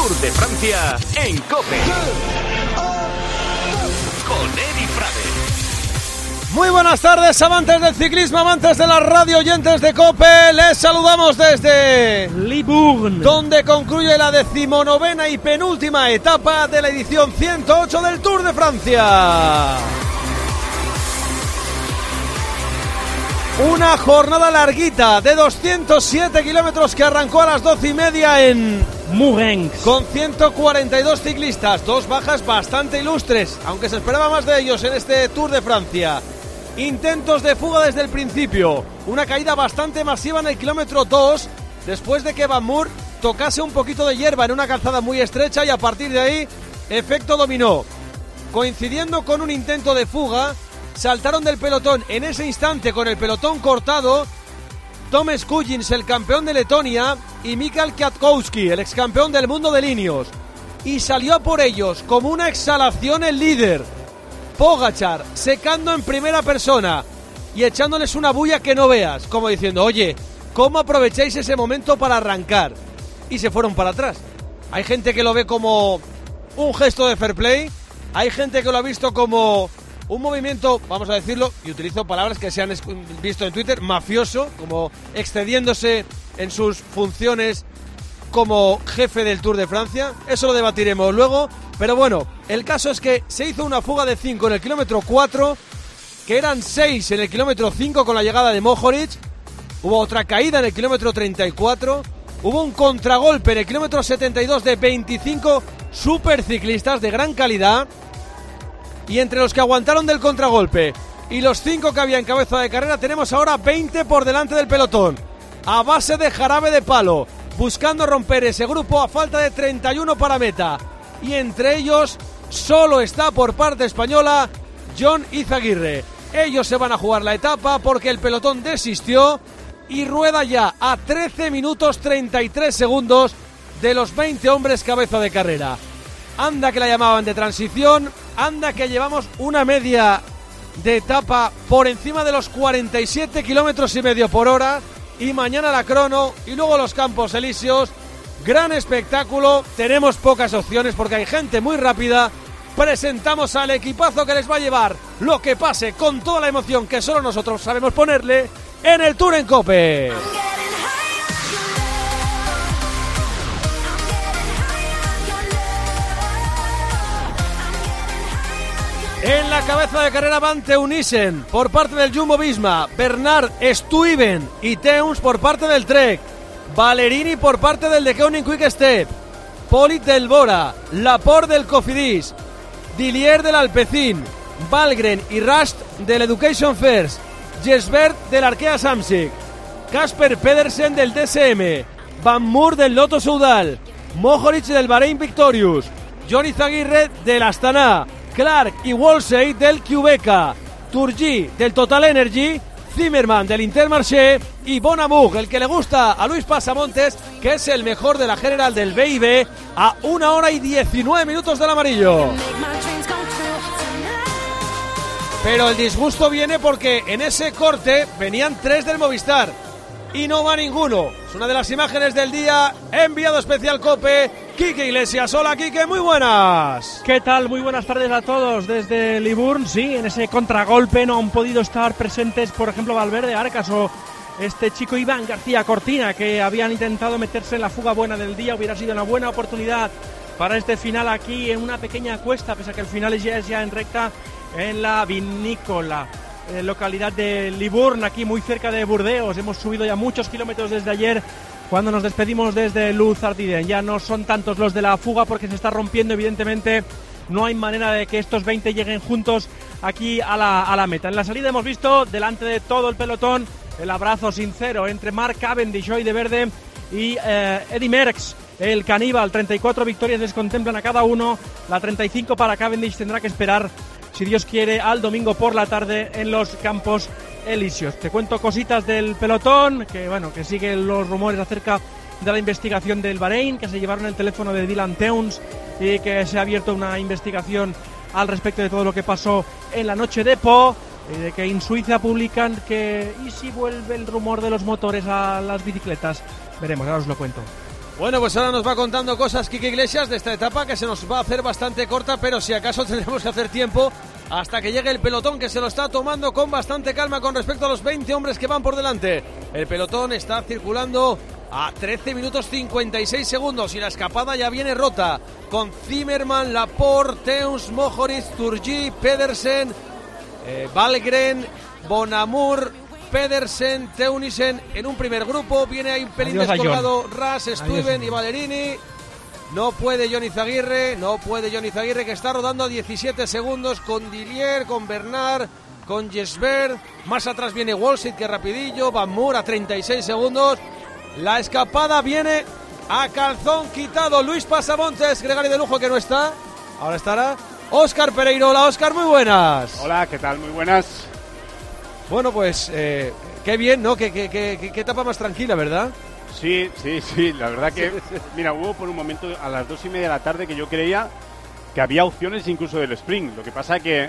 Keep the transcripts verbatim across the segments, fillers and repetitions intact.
Tour de Francia en COPE. Con Edi Frade. Muy buenas tardes, amantes del ciclismo, amantes de la radio, oyentes de COPE. Les saludamos desde Libourne, donde concluye la decimonovena y penúltima etapa de la edición ciento ocho del Tour de Francia. Una jornada larguita de doscientos siete kilómetros que arrancó a las doce y media en Mourenx, con ciento cuarenta y dos ciclistas, dos bajas bastante ilustres, aunque se esperaba más de ellos en este Tour de Francia. Intentos de fuga desde el principio, una caída bastante masiva en el kilómetro dos, después de que Van Moer tocase un poquito de hierba en una calzada muy estrecha y a partir de ahí, efecto dominó. Coincidiendo con un intento de fuga, saltaron del pelotón en ese instante con el pelotón cortado Tom Skujins, el campeón de Letonia, y Mikael Kwiatkowski, el ex campeón del mundo de Linios, y salió a por ellos como una exhalación el líder Pogačar, secando en primera persona y echándoles una bulla que no veas, como diciendo, oye, ¿cómo aprovecháis ese momento para arrancar? Y se fueron para atrás. Hay gente que lo ve como un gesto de fair play, hay gente que lo ha visto como un movimiento, vamos a decirlo, y utilizo palabras que se han visto en Twitter, mafioso, como excediéndose en sus funciones como jefe del Tour de Francia. Eso lo debatiremos luego, pero bueno, el caso es que se hizo una fuga de cinco en el kilómetro cuatro, que eran seis en el kilómetro cinco con la llegada de Mohoric, hubo otra caída en el kilómetro treinta y cuatro, hubo un contragolpe en el kilómetro setenta y dos de veinticinco superciclistas de gran calidad. Y entre los que aguantaron del contragolpe y los cinco que había en cabeza de carrera, tenemos ahora veinte por delante del pelotón, a base de jarabe de palo, buscando romper ese grupo a falta de treinta y uno para meta. Y entre ellos solo está por parte española Jon Izagirre. Ellos se van a jugar la etapa porque el pelotón desistió y rueda ya a trece minutos treinta y tres segundos de los veinte hombres cabeza de carrera. Anda que la llamaban de transición, anda que llevamos una media de etapa por encima de los cuarenta y siete kilómetros y medio por hora, y mañana la crono y luego los Campos Elíseos. Gran espectáculo, tenemos pocas opciones porque hay gente muy rápida. Presentamos al equipazo que les va a llevar lo que pase con toda la emoción que solo nosotros sabemos ponerle en el Tour en COPE. En la cabeza de carrera van Teunissen por parte del Jumbo-Visma, Bernard Stuyven y Teuns por parte del Trek, Valerini por parte del De Koning Quick Step, Polit del Bora, Laporte del Cofidis, Dillier del Alpecin, Valgren y Rast del Education First, Jesbert del Arkea Samsic, Casper Pedersen del D S M, Van Moer del Lotto Soudal, Mohoric del Bahrein Victorious, Jon Izagirre del Astana, Clark y Wolsey del Qhubeka, Turgi del Total Energy, Zimmerman del Intermarché y Bonamug, el que le gusta a Luis Pasamontes, que es el mejor de la general del B I B, a una hora y diecinueve minutos del amarillo. Pero el disgusto viene porque en ese corte venían tres del Movistar y no va ninguno. Es una de las imágenes del día. Enviado especial COPE, Quique Iglesias. Hola Quique, muy buenas. ¿Qué tal? Muy buenas tardes a todos desde Libourne. Sí, en ese contragolpe no han podido estar presentes, por ejemplo, Valverde Arcas o este chico Iván García Cortina, que habían intentado meterse en la fuga buena del día. Hubiera sido una buena oportunidad para este final aquí en una pequeña cuesta, pese a que el final ya es ya en recta en la vinícola. Eh, localidad de Libourne, aquí muy cerca de Burdeos. Hemos subido ya muchos kilómetros desde ayer cuando nos despedimos desde Luz Ardiden. Ya no son tantos los de la fuga porque se está rompiendo, evidentemente. No hay manera de que estos veinte lleguen juntos aquí a la, a la meta. En la salida hemos visto delante de todo el pelotón el abrazo sincero entre Mark Cavendish, hoy de verde, y eh, Eddy Merckx, el caníbal. Treinta y cuatro victorias les contemplan a cada uno. La treinta y cinco para Cavendish tendrá que esperar, si Dios quiere, al domingo por la tarde en los Campos Elíseos. Te cuento cositas del pelotón, que bueno, que siguen los rumores acerca de la investigación del Bahrein, que se llevaron el teléfono de Dylan Teuns y que se ha abierto una investigación al respecto de todo lo que pasó en la noche de Po, y de que en Suiza publican que ¿y si vuelve el rumor de los motores a las bicicletas? Veremos, ahora os lo cuento. Bueno, pues ahora nos va contando cosas Quique Iglesias de esta etapa que se nos va a hacer bastante corta, pero si acaso tendremos que hacer tiempo hasta que llegue el pelotón, que se lo está tomando con bastante calma con respecto a los veinte hombres que van por delante. El pelotón está circulando a trece minutos cincuenta y seis segundos y la escapada ya viene rota con Zimmerman, Laporte, Teuns, Mohoric, Turgis, Pedersen, eh, Valgren, Bonamur, Pedersen, Teunissen en un primer grupo. Viene ahí un pelín Adiós, descolgado Ras, Stuyven Adiós. y Ballerini. No puede Johnny Zaguirre, no puede Johnny Zaguirre, que está rodando a diecisiete segundos con Dillier, con Bernard, con Jesper. Más atrás viene Walsit, que rapidillo. Van Moor a treinta y seis segundos. La escapada viene a calzón quitado. Luis Pasamontes, Gregario de Lujo, que no está. Ahora estará Óscar Pereiro. Hola, Óscar, muy buenas. Hola, ¿qué tal? Muy buenas. Bueno, pues eh, qué bien, ¿no? Qué, qué, qué, qué etapa más tranquila, ¿verdad? Sí, sí, sí, la verdad que, mira, hubo por un momento a las dos y media de la tarde que yo creía que había opciones incluso del sprint. Lo que pasa que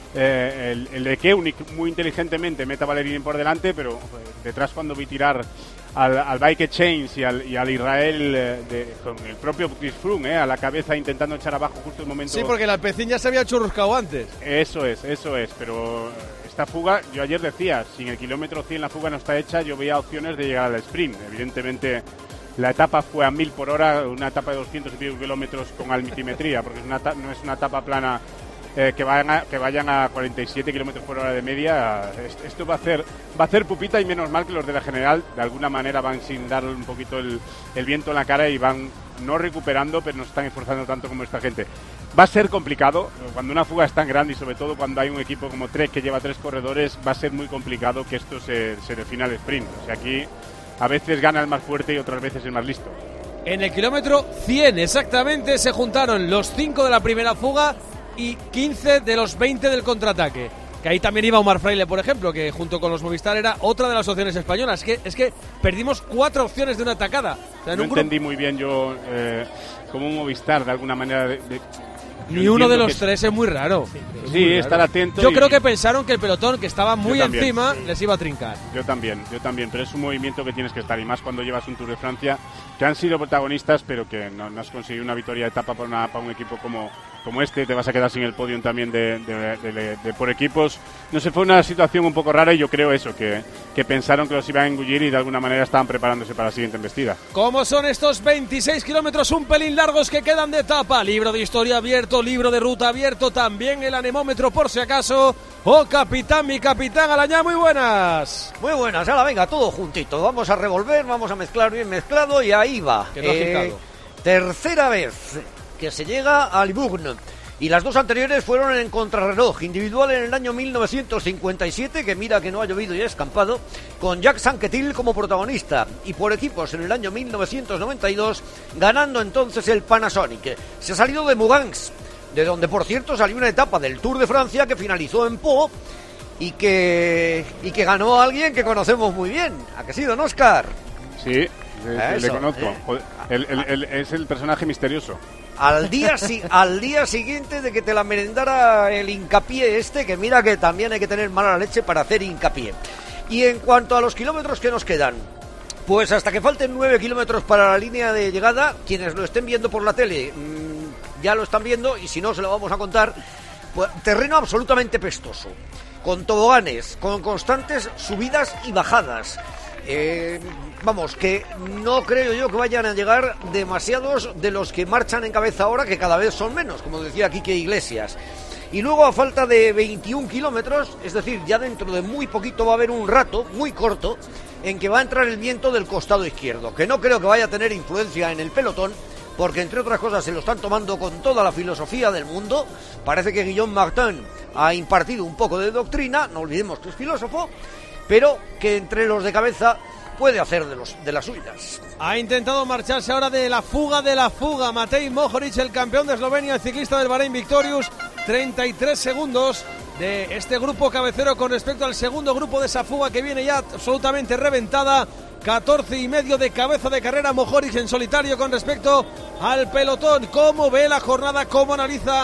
eh, el, el de Koenig muy inteligentemente mete a Ballerini por delante, pero eh, detrás cuando vi tirar al, al Bike Chains y al, y al Israel eh, de, con el propio Chris Froome eh, a la cabeza intentando echar abajo justo el momento. Sí, porque el Alpecin ya se había churruscado antes. Eso es, eso es, pero esta fuga, yo ayer decía, si en el kilómetro cien la fuga no está hecha, yo veía opciones de llegar al sprint. Evidentemente la etapa fue a mil por hora, una etapa de doscientos y pico kilómetros con altimetría, porque es una, no es una etapa plana eh, que, vayan a, que vayan a cuarenta y siete kilómetros por hora de media. Esto va a hacer va a hacer pupita, y menos mal que los de la general de alguna manera van sin darle un poquito el, el viento en la cara y van no recuperando, pero no están esforzando tanto como esta gente. Va a ser complicado, cuando una fuga es tan grande y sobre todo cuando hay un equipo como Trek que lleva tres corredores, va a ser muy complicado que esto se, se defina al sprint. O sea, aquí a veces gana el más fuerte y otras veces el más listo. En el kilómetro cien exactamente se juntaron los cinco de la primera fuga y quince de los veinte del contraataque. Que ahí también iba Omar Fraile, por ejemplo, que junto con los Movistar era otra de las opciones españolas. Es que, es que perdimos cuatro opciones de una atacada. O sea, en no un entendí grupo... muy bien yo eh, como un Movistar de alguna manera de, de... Ni uno de los que... tres es muy raro. Sí, es sí muy raro. estar atento. Yo y... creo que pensaron que el pelotón, que estaba muy también, encima, sí. les iba a trincar. Yo también, yo también, pero es un movimiento que tienes que estar, y más cuando llevas un Tour de Francia, que han sido protagonistas, pero que no, no has conseguido una victoria de etapa para, una, para un equipo como, como este. Te vas a quedar sin el podium también de, de, de, de, de por equipos. No sé, fue una situación un poco rara, y yo creo eso, que, que pensaron que los iban a engullir y de alguna manera estaban preparándose para la siguiente embestida. ¿Cómo son estos veintiséis kilómetros un pelín largos que quedan de etapa? Libro de historia abierto, libro de ruta abierto, también el anemómetro por si acaso. Oh, capitán, mi capitán Alañá, muy buenas. Muy buenas, ahora venga, todo juntito. Vamos a revolver, vamos a mezclar bien mezclado y ahí va. Que no ha agitado. Tercera vez que se llega a Libourne. Y las dos anteriores fueron en contrarreloj, individual en el año mil novecientos cincuenta y siete, que mira que no ha llovido y ha escampado, con Jacques Anquetil como protagonista, y por equipos en el año mil novecientos noventa y dos, ganando entonces el Panasonic. Se ha salido de Mugans, de donde por cierto salió una etapa del Tour de Francia que finalizó en Pau y que, y que ganó a alguien que conocemos muy bien. ¿A que sí, don Óscar? Sí, le, le Eso, conozco. eh. Joder, el, el, el, es el personaje misterioso. Al día, si, al día siguiente de que te la merendara el hincapié este, que mira que también hay que tener mala leche para hacer hincapié. Y en cuanto a los kilómetros que nos quedan, pues hasta que falten nueve kilómetros para la línea de llegada, quienes lo estén viendo por la tele mmm, ya lo están viendo, y si no se lo vamos a contar. Pues, terreno absolutamente pestoso, con toboganes, con constantes subidas y bajadas. Eh, vamos, que no creo yo que vayan a llegar demasiados de los que marchan en cabeza ahora, que cada vez son menos, como decía Quique Iglesias. Y luego, a falta de veintiún kilómetros, es decir, ya dentro de muy poquito va a haber un rato, muy corto, en que va a entrar el viento del costado izquierdo, que no creo que vaya a tener influencia en el pelotón, porque entre otras cosas se lo están tomando con toda la filosofía del mundo. Parece que Guillaume Martin ha impartido un poco de doctrina, no olvidemos que es filósofo, pero que entre los de cabeza puede hacer de, los, de las suyas. Ha intentado marcharse ahora de la fuga de la fuga Matej Mohoric, el campeón de Eslovenia, el ciclista del Bahrein Victorious. Treinta y tres segundos de este grupo cabecero con respecto al segundo grupo de esa fuga que viene ya absolutamente reventada. catorce y medio de cabeza de carrera Mohoric en solitario con respecto al pelotón. ¿Cómo ve la jornada? ¿Cómo analiza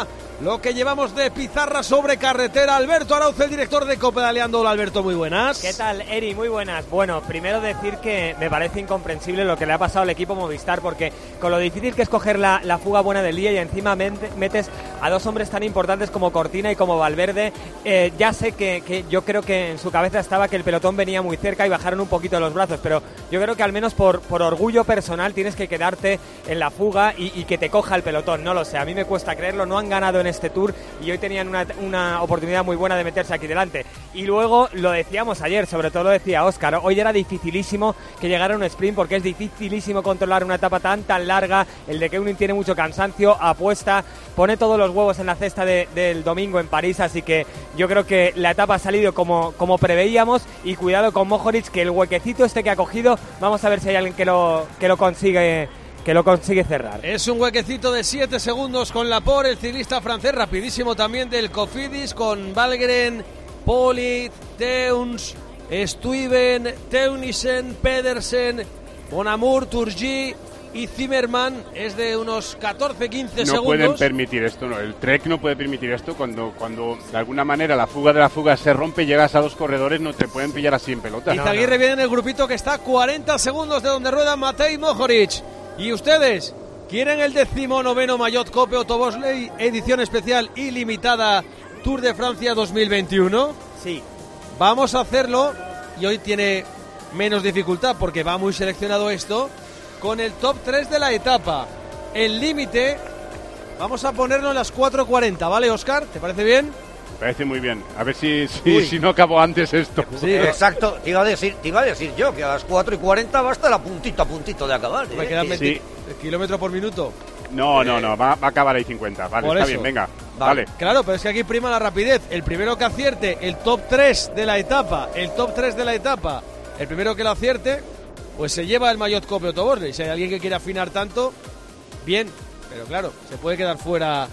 lo que llevamos de pizarra sobre carretera. Alberto Arauz, el director de COPE, daleando. Hola, Alberto, muy buenas. ¿Qué tal, Eri? Muy buenas. Bueno, primero decir que me parece incomprensible lo que le ha pasado al equipo Movistar, porque con lo difícil que es coger la, la fuga buena del día y encima metes a dos hombres tan importantes como Cortina y como Valverde, eh, ya sé que, que yo creo que en su cabeza estaba que el pelotón venía muy cerca y bajaron un poquito los brazos, pero yo creo que al menos por, por orgullo personal tienes que quedarte en la fuga y, y que te coja el pelotón. No lo sé, a mí me cuesta creerlo, no han ganado en este Tour y hoy tenían una, una oportunidad muy buena de meterse aquí delante. Y luego, lo decíamos ayer, sobre todo lo decía Óscar, hoy era dificilísimo que llegara un sprint porque es dificilísimo controlar una etapa tan tan larga. El de Keunin tiene mucho cansancio, apuesta, pone todos los huevos en la cesta de, del domingo en París, así que yo creo que la etapa ha salido como, como preveíamos y cuidado con Mohoric, que el huequecito este que ha cogido, vamos a ver si hay alguien que lo, que lo consigue que lo consigue cerrar. Es un huequecito de siete segundos con Laporte, el ciclista francés, rapidísimo también del Cofidis, con Valgren, Polit, Teuns, Stuyven, Teunissen, Pedersen, Bonamur, Turgi y Zimmerman. Es de unos catorce quince no segundos. No pueden permitir esto, no. El Trek no puede permitir esto. Cuando, cuando de alguna manera la fuga de la fuga se rompe y llegas a dos corredores, no te pueden pillar así en pelota. Izaguirre no, no. viene en el grupito que está a cuarenta segundos de donde rueda Matej Mohoric. ¿Y ustedes quieren el decimonoveno Maillot Cope Autobosley edición especial y limitada Tour de Francia dos mil veintiuno? Sí. Vamos a hacerlo, y hoy tiene menos dificultad porque va muy seleccionado esto, con el top tres de la etapa. El límite vamos a ponerlo en las cuatro cuarenta, ¿vale, Óscar? ¿Te parece bien? Me parece muy bien. A ver si, si, si no acabo antes esto. Sí, exacto. Te iba a decir, te iba a decir yo que a las cuatro y cuarenta va a estar a puntito a puntito de acabar. ¿eh? Me quedan veinte sí. kilómetros por minuto. No, no, no, va, va a acabar ahí cincuenta. Vale, por está eso. Bien, venga. Vale. vale. Claro, pero es que aquí prima la rapidez. El primero que acierte el top tres de la etapa, el top tres de la etapa, el primero que lo acierte, pues se lleva el Maillot Cope Autobosley. Si hay alguien que quiera afinar tanto, bien, pero claro, se puede quedar fuera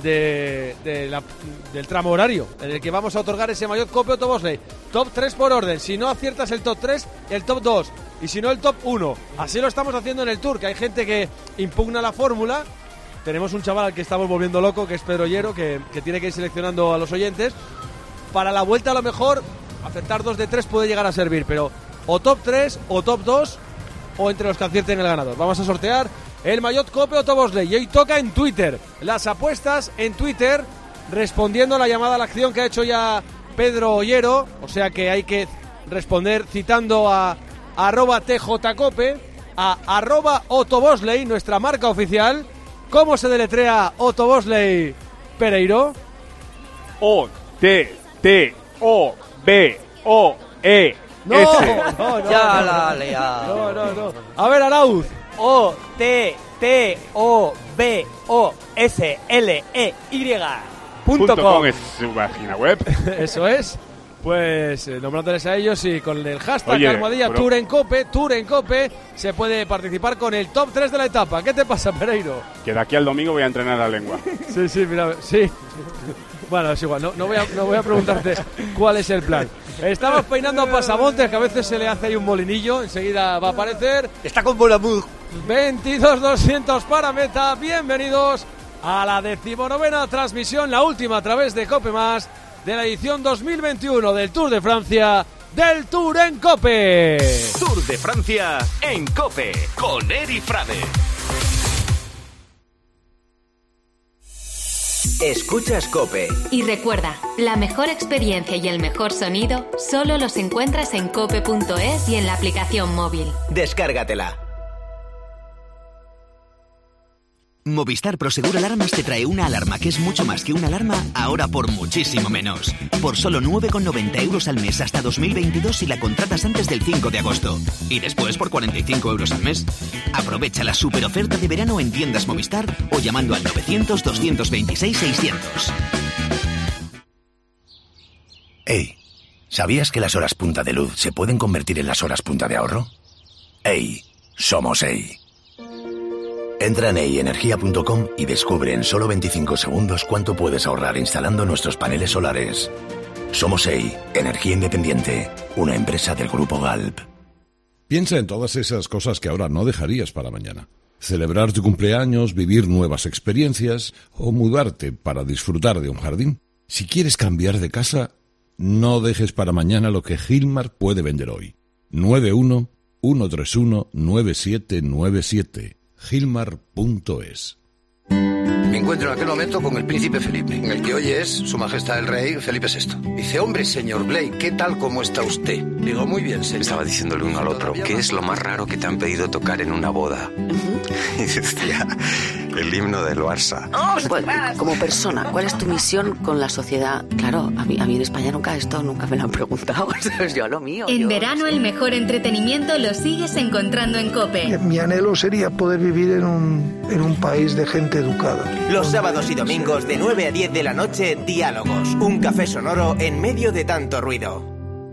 de, de la, del tramo horario en el que vamos a otorgar ese Maillot Cope Autobosley. Top tres por orden. Si no aciertas el top tres, el top dos. Y si no, el top uno. Así lo estamos haciendo en el Tour, que hay gente que impugna la fórmula. Tenemos un chaval al que estamos volviendo loco, que es Pedro Ollero, que, que tiene que ir seleccionando a los oyentes. Para la vuelta, a lo mejor, acertar dos de tres puede llegar a servir, pero o top tres, o top dos, o entre los que acierten el ganador. Vamos a sortear el Maillot Cope Autobosley. Y hoy toca en Twitter. Las apuestas en Twitter, respondiendo a la llamada a la acción que ha hecho ya Pedro Ollero. O sea que hay que responder citando a, a arroba tjcope, a arroba Autobosley, nuestra marca oficial. ¿Cómo se deletrea Autobosley, Pereiro? O T T O B O E No, no, no, ya no, la lea. No, no, no. A ver, Arauz. O T T O B O S L E Y punto com es su página web. Eso es. Pues eh, nombrándoles a ellos y con el hashtag Oye, almohadilla pero... Tour en Cope, Tour en Cope, se puede participar con el top tres de la etapa. ¿Qué te pasa, Pereiro? Que de aquí al domingo voy a entrenar la lengua. Sí, sí, mira, sí. Bueno, es igual, no, no, voy a, no voy a preguntarte cuál es el plan. Estamos peinando a Pasamontes, que a veces se le hace ahí un molinillo, enseguida va a aparecer. Está con Bonamur. veintidós doscientos para meta, bienvenidos a la decimonovena transmisión, la última a través de Cope Más, de la edición dos mil veintiuno del Tour de Francia, del Tour en Cope. Tour de Francia en Cope, con Eri Frade. Escuchas Cope. Y recuerda, la mejor experiencia y el mejor sonido solo los encuentras en cope punto es y en la aplicación móvil. Descárgatela. Movistar Prosegur Alarmas te trae una alarma que es mucho más que una alarma, ahora por muchísimo menos. Por solo nueve con noventa euros al mes hasta dos mil veintidós si la contratas antes del cinco de agosto. Y después por cuarenta y cinco euros al mes. Aprovecha la super oferta de verano en tiendas Movistar o llamando al novecientos, doscientos veintiséis, seiscientos. Hey, ¿sabías que las horas punta de luz se pueden convertir en las horas punta de ahorro? Hey, somos Hey. Entra en hey energía punto com y descubre en solo veinticinco segundos cuánto puedes ahorrar instalando nuestros paneles solares. Somos Hey, Energía Independiente, una empresa del Grupo Galp. Piensa en todas esas cosas que ahora no dejarías para mañana. celebrar tu cumpleaños, vivir nuevas experiencias o mudarte para disfrutar de un jardín. Si quieres cambiar de casa, no dejes para mañana lo que Gilmar puede vender hoy. nueve uno uno tres uno nueve siete nueve siete gilmar punto es. Me encuentro en aquel momento con el príncipe Felipe, en el que hoy es Su Majestad el Rey Felipe sexto. Dice, hombre, señor Blake, ¿qué tal, cómo está usted? Digo, muy bien, señor. Estaba diciéndole uno al otro, ¿qué es lo más raro que te han pedido tocar en una boda? Y decía, el himno del Barça. Oh, bueno, como persona, ¿cuál es tu misión con la sociedad? Claro, a mí, a mí en España nunca esto, nunca me lo han preguntado. Es yo lo mío. En yo, verano no sé. el mejor entretenimiento lo sigues encontrando en COPE. Mi anhelo sería poder vivir en un, en un país de gente educada. Los sábados y domingos de nueve a diez de la noche, Diálogos, un café sonoro en medio de tanto ruido.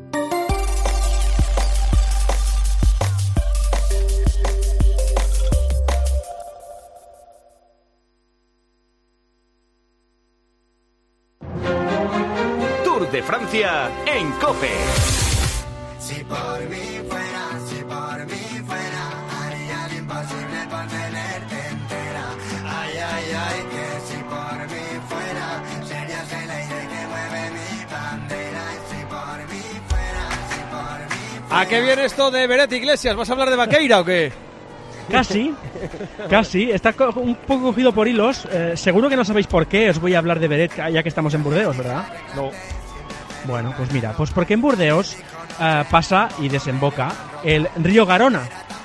Tour de Francia en COPE. Si por mí fuera, si por mí fuera, haría lo imposible por tenerte entera. Ay, ay, ay, que si por mí fuera, serías el aire que mueve mi bandera. Y si por mí fuera, si por mí fuera... ¿A qué viene esto de Beret Iglesias? ¿Vas a hablar de Vaqueira o qué? Casi, casi, está co- un poco cogido por hilos. Eh, seguro que no sabéis por qué os voy a hablar de Beret ya que estamos en Burdeos, ¿verdad? No. Bueno, pues mira, pues porque en Burdeos uh, pasa y desemboca el río Garona.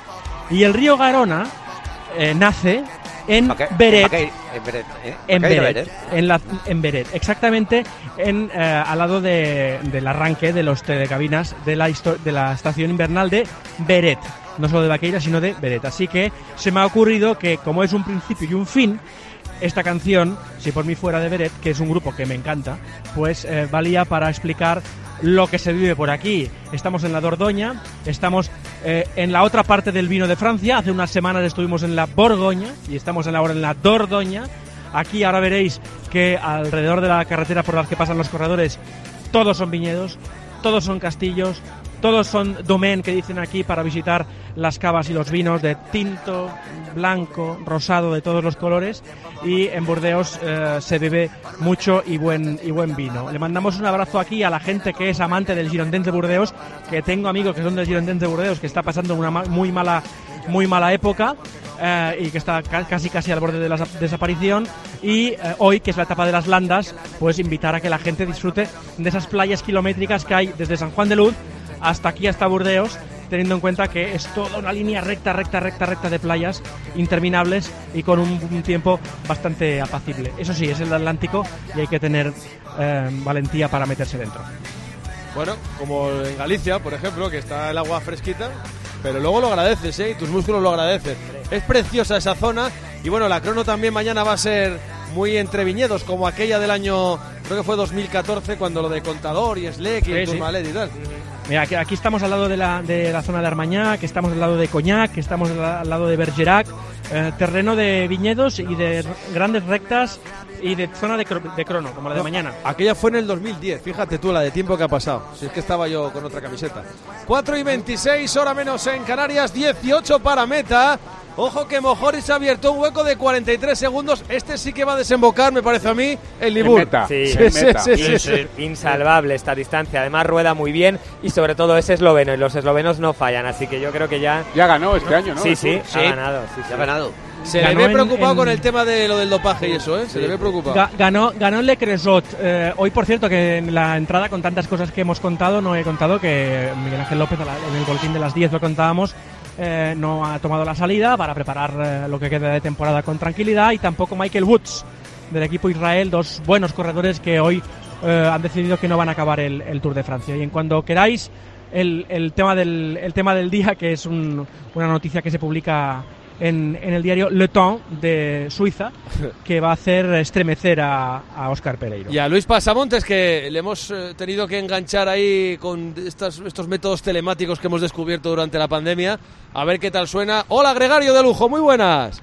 Y el río Garona eh, nace en Baque- Beret. en Baque- en Beret, ¿eh? En Baqueira Beret, Beret. en, la, en Beret, exactamente en, eh, al lado de, del arranque de los telecabinas de la, histo- de la estación invernal de Beret. No solo de Vaqueira, sino de Beret. Así que se me ha ocurrido que, como es un principio y un fin, esta canción, Si por mí fuera de Beret, que es un grupo que me encanta, pues eh, valía para explicar lo que se vive por aquí. Estamos en la Dordoña, estamos eh, en la otra parte del vino de Francia. Hace unas semanas estuvimos en la Borgoña y estamos en ahora en la Dordoña. Aquí ahora veréis que alrededor de la carretera por la que pasan los corredores todos son viñedos, todos son castillos, todos son domaine, que dicen aquí, para visitar las cavas y los vinos de tinto, blanco, rosado, de todos los colores. Y en Burdeos eh, se bebe mucho y buen y buen vino. Le mandamos un abrazo aquí a la gente que es amante del Girondins de Burdeos, que tengo amigos que son del Girondins de Burdeos, que está pasando una ma- muy mala muy mala época. Eh, y que está ca- casi casi al borde de la sa- desaparición. Y eh, hoy, que es la etapa de las landas, pues invitar a que la gente disfrute de esas playas kilométricas que hay desde San Juan de Luz hasta aquí, hasta Burdeos, teniendo en cuenta que es toda una línea recta, recta, recta, recta de playas interminables y con un, un tiempo bastante apacible. Eso sí, es el Atlántico y hay que tener eh, valentía para meterse dentro. Bueno, como en Galicia, por ejemplo, que está el agua fresquita, pero luego lo agradeces, ¿eh? Y tus músculos lo agradecen. Es preciosa esa zona. Y bueno, la crono también mañana va a ser muy entre viñedos, como aquella del año, creo que fue dos mil catorce, cuando lo de Contador y Slec y Sí, el sí. Tourmalet y tal. Mira, aquí, aquí estamos al lado de la, de la zona de Armagnac, que estamos al lado de Cognac, que estamos al, al lado de Bergerac, eh, terreno de viñedos y de r- grandes rectas y de zona de, cro- de crono, como la de No, mañana. Aquella fue en el dos mil diez, fíjate tú la de tiempo que ha pasado. Si es que estaba yo con otra camiseta. cuatro y veintiséis, hora menos en Canarias, dieciocho para meta. Ojo que Mojoris ha abierto un hueco de cuarenta y tres segundos. Este sí que va a desembocar, me parece a mí, el Libur. meta. Sí, Sí, en sí, meta. sí, sí, In- sí. Insalvable esta distancia. Además rueda muy bien y sobre todo es esloveno y los eslovenos no fallan. Así que yo creo que ya... Ya ganó este año, ¿no? Sí, sí, Sí. ha ganado. Sí, Ya sí. ha ganado. Se le Ganó ve en- preocupado en- con el tema de lo del dopaje y eso, ¿eh? Se le ve preocupado. Ga- ganó, ganó Le Cresot. Eh, hoy, por cierto, que en la entrada, con tantas cosas que hemos contado, no he contado que Miguel Ángel López, a la- en el boletín de las diez lo contábamos, eh, no ha tomado la salida para preparar eh, lo que queda de temporada con tranquilidad, y tampoco Michael Woods, del equipo Israel, dos buenos corredores que hoy eh, han decidido que no van a acabar el, el Tour de Francia. Y en cuando queráis, el, el, tema, del, el tema del día, que es un- una noticia que se publica en, en el diario Le Temps de Suiza, que va a hacer estremecer a, a Óscar Pereiro. Y a Luis Pasamontes, que le hemos eh, tenido que enganchar ahí con estas, estos métodos telemáticos que hemos descubierto durante la pandemia. A ver qué tal suena. Hola, Gregario de Lujo, muy buenas.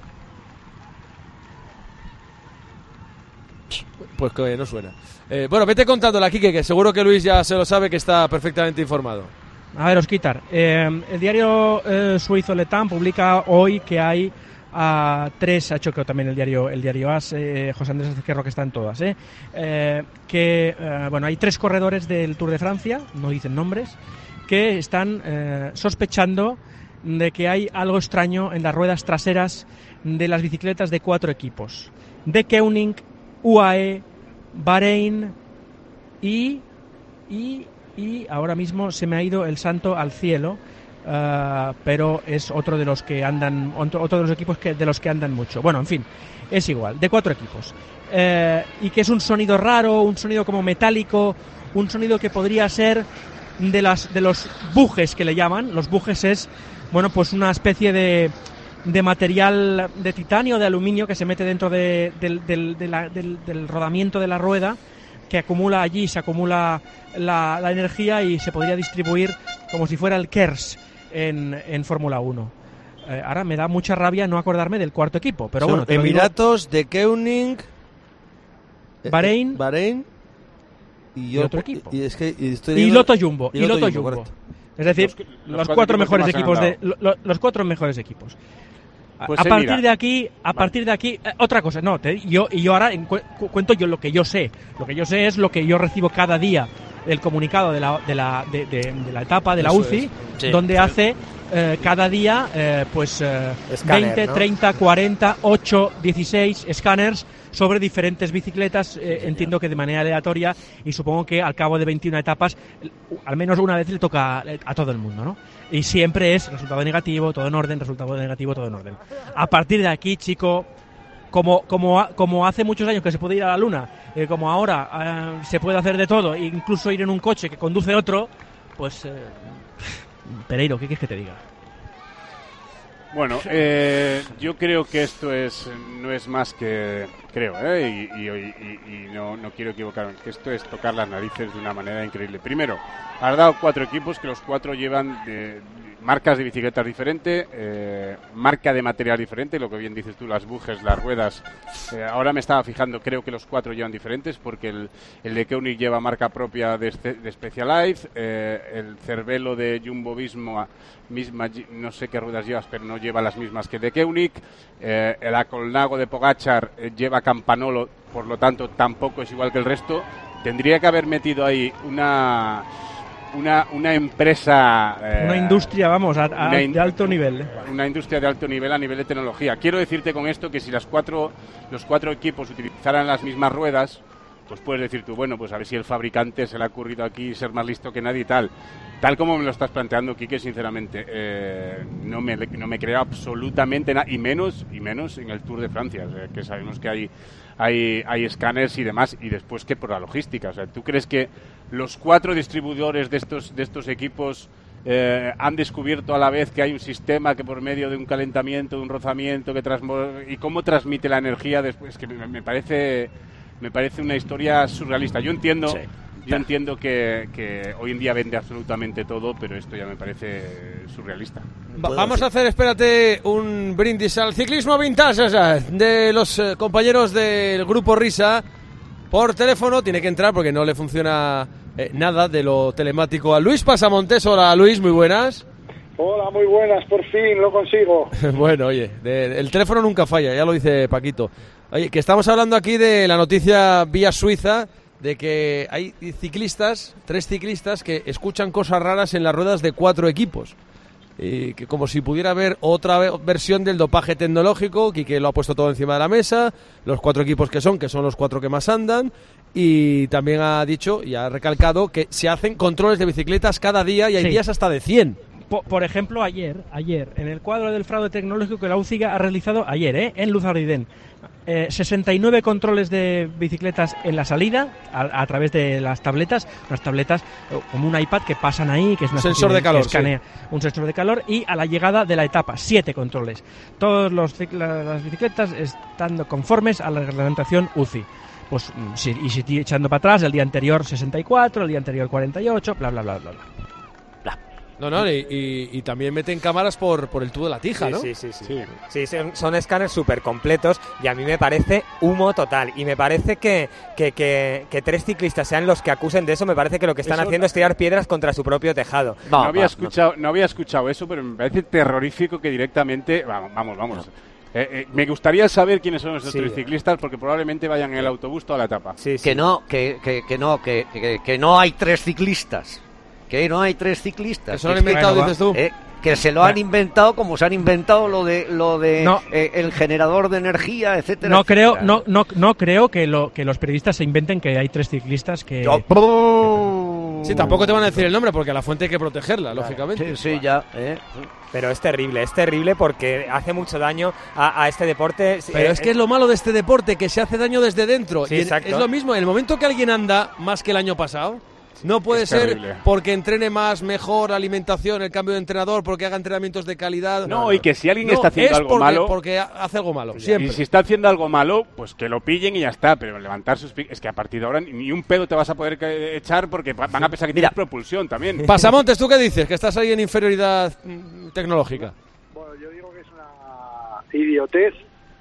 Pues que no suena. Eh, bueno, vete contándole aquí, que, que seguro que Luis ya se lo sabe, que está perfectamente informado. A ver, Osquitar, eh, el diario eh, suizo Le Temps publica hoy que hay a tres, ha hecho que también el diario el diario AS, eh, José Andrés Azquerro, que están todas, eh, eh, que eh, bueno, hay tres corredores del Tour de Francia, no dicen nombres, que están eh, sospechando de que hay algo extraño en las ruedas traseras de las bicicletas de cuatro equipos: De Koenig, U A E, Bahrein y, y, y ahora mismo se me ha ido el santo al cielo. Uh, pero es otro de los que andan, otro, otro de los equipos que, de los que andan mucho. Bueno, en fin, es igual, de cuatro equipos. Uh, y que es un sonido raro, un sonido como metálico, un sonido que podría ser de las de los bujes que le llaman. Los bujes es, bueno, pues una especie de, de material de titanio, de aluminio, que se mete dentro de, del, del, de la, del, del rodamiento de la rueda, que acumula allí, se acumula la, la energía y se podría distribuir como si fuera el KERS en, en Fórmula uno. Eh, ahora me da mucha rabia no acordarme del cuarto equipo, pero Son bueno. Te Emiratos, De Koenig, Bahrein, Bahrein y, yo, y otro equipo. Y, es que, y, estoy y viendo, Lotto Jumbo. Y Lotto, Lotto Jumbo. Jumbo. Es decir, los, los, los cuatro, cuatro mejores equipos de lo, los cuatro mejores equipos. Pues a eh, partir mira. de aquí, a partir de aquí, eh, otra cosa, no, te, yo y yo ahora cu cuento yo lo que yo sé. Lo que yo sé es lo que yo recibo cada día, el comunicado de la de la de, de, de la etapa de la Eso U C I, es. Sí, donde sí. hace eh, cada día eh, pues eh, Escáner, veinte, ¿no? treinta, cuarenta, ocho, dieciséis escáneres sobre diferentes bicicletas, eh, entiendo que de manera aleatoria, y supongo que al cabo de veintiuna etapas al menos una vez le toca a todo el mundo, ¿no? Y siempre es resultado negativo, todo en orden, resultado negativo, todo en orden. A partir de aquí, chico, como como como hace muchos años que se puede ir a la luna, eh, como ahora eh, se puede hacer de todo, incluso ir en un coche que conduce otro, pues eh, Pereiro, ¿qué quieres que te diga? Bueno, eh, yo creo que esto es no es más que creo, ¿eh? y, y, y, y no, no quiero equivocarme, que esto es tocar las narices de una manera increíble. Primero, has dado cuatro equipos que los cuatro llevan de, marcas de bicicletas diferentes, eh, marca de material diferente, lo que bien dices tú, las bujes, las ruedas. Eh, ahora me estaba fijando, creo que los cuatro llevan diferentes, porque el, el de Koenig lleva marca propia de, de Specialized, eh, el Cervelo de Jumbo Visma, misma, no sé qué ruedas llevas, pero no lleva las mismas que el de Koenig, eh, el Acolnago de Pogačar eh, lleva Campanolo, por lo tanto tampoco es igual que el resto. Tendría que haber metido ahí una... Una, una empresa... Eh, una industria, vamos, a, a, de alto nivel. ¿eh? Una industria de alto nivel a nivel de tecnología. Quiero decirte con esto que si las cuatro, los cuatro equipos utilizaran las mismas ruedas, pues puedes decir tú, bueno, pues a ver si el fabricante se le ha ocurrido aquí ser más listo que nadie y tal. Tal como me lo estás planteando, Quique, sinceramente, eh, no me no me creo absolutamente nada, y menos y menos en el Tour de Francia, o sea, que sabemos que hay hay hay escáneres y demás, y después que por la logística. O sea, ¿tú crees que los cuatro distribuidores de estos de estos equipos eh, han descubierto a la vez que hay un sistema que por medio de un calentamiento, de un rozamiento, que transmo- y cómo transmite la energía después? Que me, me parece me parece una historia surrealista. Yo entiendo sí. Yo entiendo que, que hoy en día vende absolutamente todo, pero esto ya me parece surrealista. Va, vamos a hacer, espérate, un brindis al ciclismo vintage, o sea, de los eh, compañeros del Grupo Risa. Por teléfono tiene que entrar porque no le funciona eh, nada de lo telemático a Luis Pasamontes. Hola, Luis, muy buenas. Hola, muy buenas, por fin lo consigo. Bueno, oye, de, el teléfono nunca falla, ya lo dice Paquito. Oye, que estamos hablando aquí de la noticia vía Suiza, de que hay ciclistas, tres ciclistas, que escuchan cosas raras en las ruedas de cuatro equipos. Y que como si pudiera haber otra versión del dopaje tecnológico, que lo ha puesto todo encima de la mesa, los cuatro equipos que son, que son los cuatro que más andan, y también ha dicho y ha recalcado que se hacen controles de bicicletas cada día y hay sí. días hasta de cien. Por, por ejemplo, ayer, ayer, en el cuadro del fraude tecnológico que la U C I ha realizado ayer, ¿eh? en Luzardiden, eh, sesenta y nueve controles de bicicletas en la salida a, a través de las tabletas, unas tabletas como un iPad que pasan ahí, que es una sensor de calor, escanea, sí. un sensor de calor, y a la llegada de la etapa, siete controles. Todas las bicicletas estando conformes a la reglamentación U C I. Pues si, y si echando para atrás, el día anterior sesenta y cuatro, el día anterior cuarenta y ocho, bla, bla, bla, bla, bla. No, no, y, y, y también meten cámaras por, por el tubo de la tija, sí, ¿no? Sí, sí, sí. Sí, sí son, son escáneres súper completos y a mí me parece humo total. Y me parece que, que, que, que tres ciclistas sean los que acusen de eso, me parece que lo que están eso haciendo no... es tirar piedras contra su propio tejado. No, no, había, no, escuchado, no. no había escuchado eso, pero me parece terrorífico que directamente... Vamos, vamos, vamos. No. Eh, eh, me gustaría saber quiénes son esos Sí. tres ciclistas porque probablemente vayan en el autobús toda la etapa. Que no, que, que, que no, que, que, que no hay tres ciclistas. Que no hay tres ciclistas. Que se lo han inventado, Bueno, dices tú. eh, que se lo han inventado como se han inventado lo de lo de No. eh, el generador de energía, etcétera. No creo, etcétera. no, no, no creo que, lo, que los periodistas se inventen que hay tres ciclistas que... Sí, tampoco te van a decir el nombre porque a la fuente hay que protegerla, lógicamente. Sí, sí, ya. Eh. Pero es terrible, es terrible porque hace mucho daño a, a este deporte. Pero Eh, es que es lo malo de este deporte, que se hace daño desde dentro. Sí, y en- exacto. es lo mismo, en el momento que alguien anda más que el año pasado, no puede es ser terrible. porque entrene más, mejor alimentación, el cambio de entrenador, porque haga entrenamientos de calidad. No, y que si alguien No, está haciendo es algo porque, malo- porque ha- hace algo malo, Y siempre. si está haciendo algo malo, pues que lo pillen y ya está. Pero levantar sus pi- es que a partir de ahora ni un pedo te vas a poder que- echar porque pa- van a pensar que tienes propulsión también. Pasamontes, ¿tú qué dices? Que estás ahí en inferioridad mm, tecnológica. Bueno, yo digo que es una idiotez,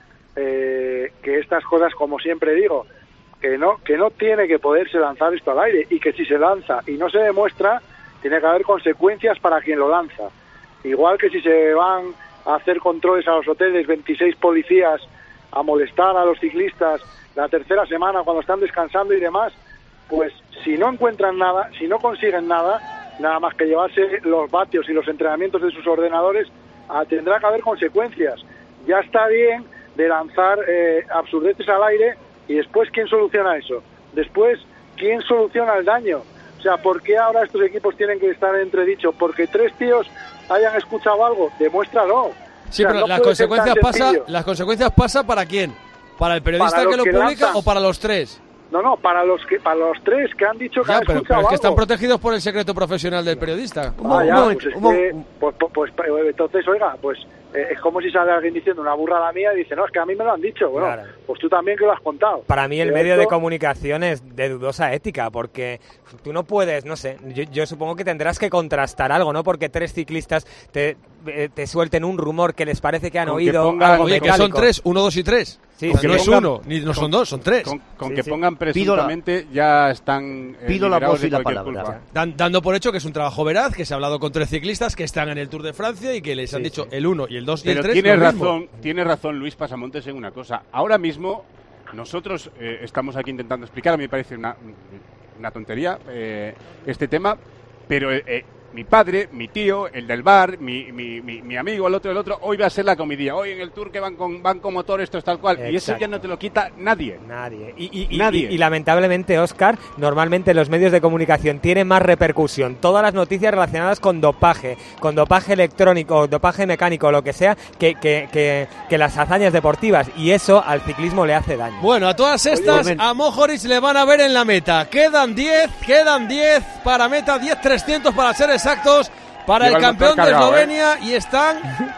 eh, que estas cosas, como siempre digo, que no que no tiene que poderse lanzar esto al aire, y que si se lanza y no se demuestra, tiene que haber consecuencias para quien lo lanza. Igual que si se van a hacer controles a los hoteles, veintiséis policías a molestar a los ciclistas la tercera semana cuando están descansando y demás, pues si no encuentran nada, si no consiguen nada, nada más que llevarse los vatios y los entrenamientos de sus ordenadores, ah, tendrá que haber consecuencias. Ya está bien de lanzar eh, absurdeces al aire, y después, ¿quién soluciona eso? Después, ¿quién soluciona el daño? O sea, ¿por qué ahora estos equipos tienen que estar en entredicho? ¿Porque tres tíos hayan escuchado algo? Demuéstralo. Sí, O sea, pero no las puede ser tan consecuencias pasa, sencillo. las consecuencias pasa ¿para quién? ¿Para el periodista Para los que lo que publica lanzan. o para los tres? No, no, para los que para los tres que han dicho que Ya, han pero, escuchado pero es que están algo. protegidos por el secreto profesional del periodista. Ah, ya, pues, es que, pues, pues, pues, pues, entonces, oiga, pues eh, es como si sale alguien diciendo una burra la mía y dice, no, es que a mí me lo han dicho. Bueno, Claro. pues tú también que lo has contado. Para mí el Pero medio de esto- comunicación es de dudosa ética, porque tú no puedes, no sé, yo, yo supongo que tendrás que contrastar algo, ¿no? Porque tres ciclistas te, eh, te suelten un rumor que les parece que han Con que oído pongan- algo Oye, que son mecánico. tres, uno, dos y tres. Sí, Porque sí. no es pongan- uno, ni no son dos, son tres. Con, con Sí, que sí. pongan Pido la- presuntamente ya están eh, pido la liberados voz de y la cualquier palabra. culpa. Dan- dando por hecho que es un trabajo veraz, que se ha hablado con tres ciclistas que están en el Tour de Francia y que les han dicho el uno y el dos y el Pero tres. tiene lo mismo. razón, tiene razón Luis Pasamontes en una cosa. Ahora mismo nosotros eh, estamos aquí intentando explicar, a mí me parece una, una tontería eh, este tema, pero eh, eh, mi padre, mi tío, el del bar, mi, mi, mi, mi amigo, el otro, el otro, hoy va a ser la comidilla. Hoy en el Tour que van con, van con motor, esto es tal cual. Y eso Exacto. ya no te lo quita nadie. Nadie. Y, y- y- Nadie. y- y lamentablemente, Óscar, normalmente los medios de comunicación tienen más repercusión. Todas las noticias relacionadas con dopaje, con dopaje electrónico, dopaje mecánico, lo que sea, que, que, que, que las hazañas deportivas. Y eso al ciclismo le hace daño. Bueno, a todas estas, Oye, a Mohoric le van a ver en la meta. Quedan diez, quedan diez para meta, diez trescientos para ser exactos, para Lleva el el campeón motor de cargado, Eslovenia y están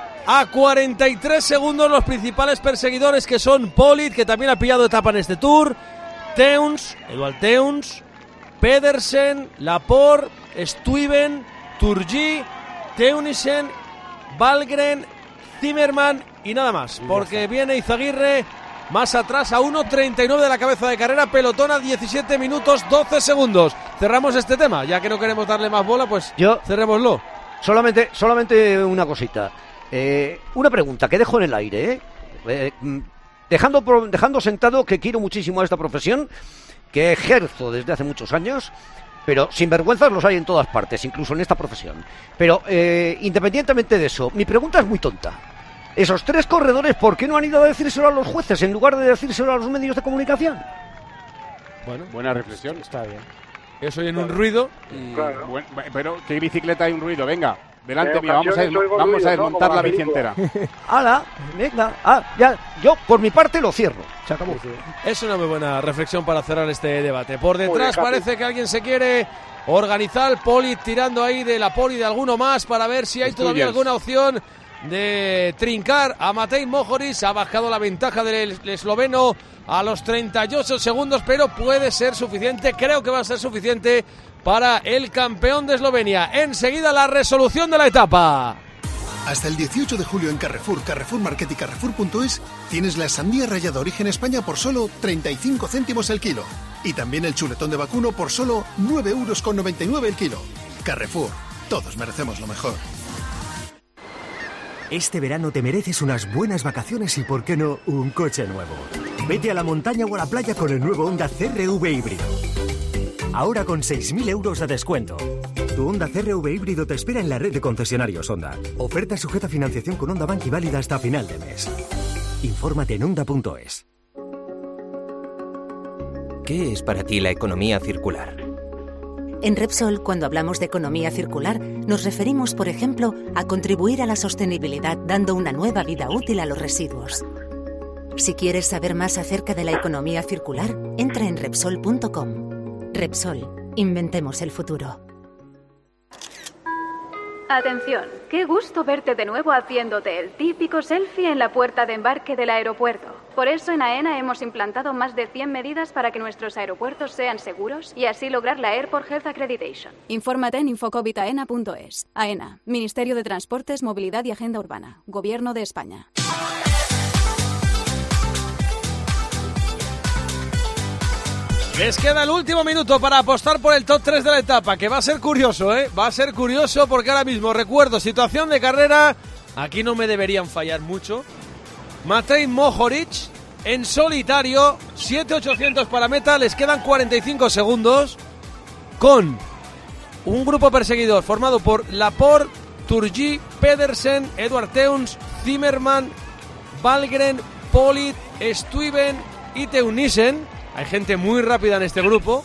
a cuarenta y tres segundos los principales perseguidores, que son Polit, que también ha pillado etapa en este Tour, Teuns, Eduard Teuns, Pedersen, Laporte, Stuyven, Turgi, Teunissen, Valgren, Zimmerman y nada más, porque viene Izaguirre más atrás a uno treinta y nueve de la cabeza de carrera, pelotón a diecisiete minutos doce segundos. Cerramos este tema, ya que no queremos darle más bola, pues Yo- cerrémoslo. Solamente, solamente una cosita. Eh, una pregunta que dejo en el aire, ¿eh? Eh, mm, dejando, por- dejando sentado que quiero muchísimo a esta profesión, que ejerzo desde hace muchos años, pero sinvergüenzas los hay en todas partes, incluso en esta profesión. Pero eh, independientemente de eso, mi pregunta es muy tonta. Esos tres corredores, ¿por qué no han ido a decírselo a los jueces en lugar de decírselo a los medios de comunicación? Bueno, Buena reflexión. Está bien. eso oyen un ruido. Y... Claro. Buen- pero, ¿qué bicicleta hay un ruido? Venga, delante En mío, vamos a, ocasiones desmo- oigo vamos ruidos, a ¿no? desmontar Como la la bici película. entera. ¡Hala! Venga, ah, ya, yo por mi parte lo cierro. Se acabó. Es una muy buena reflexión para cerrar este debate. Por Muy detrás bien, Capi. parece que alguien se quiere organizar, Polit tirando ahí de la poli de alguno más para ver si hay todavía Stuyvens. alguna opción de trincar a Matej Mohoric. Ha bajado la ventaja del esloveno a los treinta y ocho segundos, pero puede ser suficiente, creo que va a ser suficiente para el campeón de Eslovenia. Enseguida la resolución de la etapa. Hasta el dieciocho de julio en Carrefour, Carrefour Market y Carrefour punto es tienes la sandía rallada origen España por solo treinta y cinco céntimos el kilo. Y también el chuletón de vacuno por solo nueve euros con noventa y nueve el kilo. Carrefour, todos merecemos lo mejor. Este verano te mereces unas buenas vacaciones y, ¿por qué no, un coche nuevo? Vete a la montaña o a la playa con el nuevo Honda C R V híbrido. Ahora con seis mil euros de descuento. Tu Honda C R V híbrido te espera en la red de concesionarios Honda. Oferta sujeta a financiación con Honda Bank y válida hasta final de mes. Infórmate en honda punto es. ¿Qué es para ti la economía circular? En Repsol, cuando hablamos de economía circular, nos referimos, por ejemplo, a contribuir a la sostenibilidad dando una nueva vida útil a los residuos. Si quieres saber más acerca de la economía circular, entra en Repsol punto com. Repsol, inventemos el futuro. Atención, qué gusto verte de nuevo haciéndote el típico selfie en la puerta de embarque del aeropuerto. Por eso en AENA hemos implantado más de cien medidas para que nuestros aeropuertos sean seguros y así lograr la Airport Health Accreditation. Infórmate en infocovit aena punto es. AENA, Ministerio de Transportes, Movilidad y Agenda Urbana, Gobierno de España. Les queda el último minuto para apostar por el top tres de la etapa, que va a ser curioso, ¿eh? Va a ser curioso porque ahora mismo, recuerdo, situación de carrera, aquí no me deberían fallar mucho. Matej Mohoric en solitario, siete mil ochocientos para meta, les quedan cuarenta y cinco segundos, con un grupo perseguidor formado por Laporte, Turgi, Pedersen, Edward Teuns, Zimmerman, Valgren, Polit, Stuyven y Teunissen. Hay gente muy rápida en este grupo.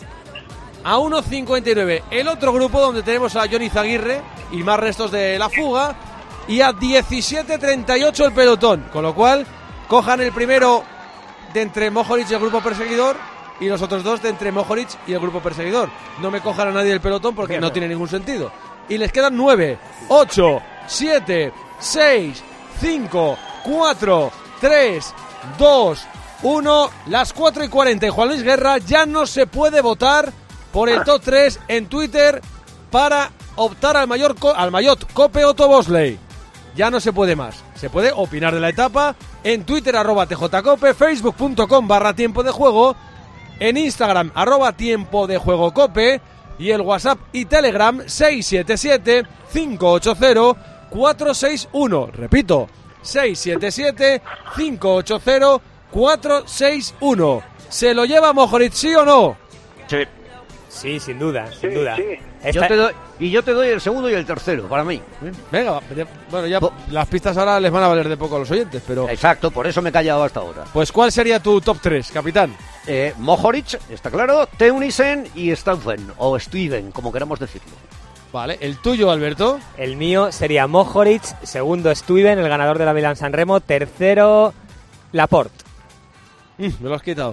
A uno cincuenta y nueve el otro grupo, donde tenemos a Johnny Zaguirre y más restos de la fuga. Y a diecisiete treinta y ocho el pelotón. Con lo cual, cojan el primero de entre Mohoric y el grupo perseguidor, y los otros dos de entre Mohoric y el grupo perseguidor. No me cojan a nadie del pelotón porque no tiene ningún sentido. Y les quedan nueve, ocho, siete, seis, cinco, cuatro, tres, dos, uno, las cuatro y cuarenta. Y Juan Luis Guerra, ya no se puede votar por el top tres en Twitter para optar al mayor co- al maillot Cope Otto Bosley. Ya no se puede más. Se puede opinar de la etapa en Twitter, arroba tjcope, facebook punto com barra tiempo de juego, en Instagram, arroba tiempo de juego cope, y el WhatsApp y Telegram seis siete siete, cinco ocho cero, cuatro seis uno. Repito, seis siete siete, cinco ocho cero, cuatro seis uno. ¿Se lo lleva Mohoric, sí o no? Sí. Sí, sin duda, sin Sí, duda. sí. Esta- Yo te doy, y yo te doy el segundo y el tercero, para mí. Venga, ya- bueno, ya las pistas ahora les van a valer de poco a los oyentes, pero... Exacto, por eso me he callado hasta ahora. Pues, ¿cuál sería tu top tres, capitán? Eh, Mohoric, está claro, Teunissen y Stuyven, o Stuyven, como queramos decirlo. Vale, ¿el tuyo, Alberto? El mío sería Mohoric, segundo Stuyven, el ganador de la Milán-San Remo, tercero Laporte. Mm, me lo has quitado.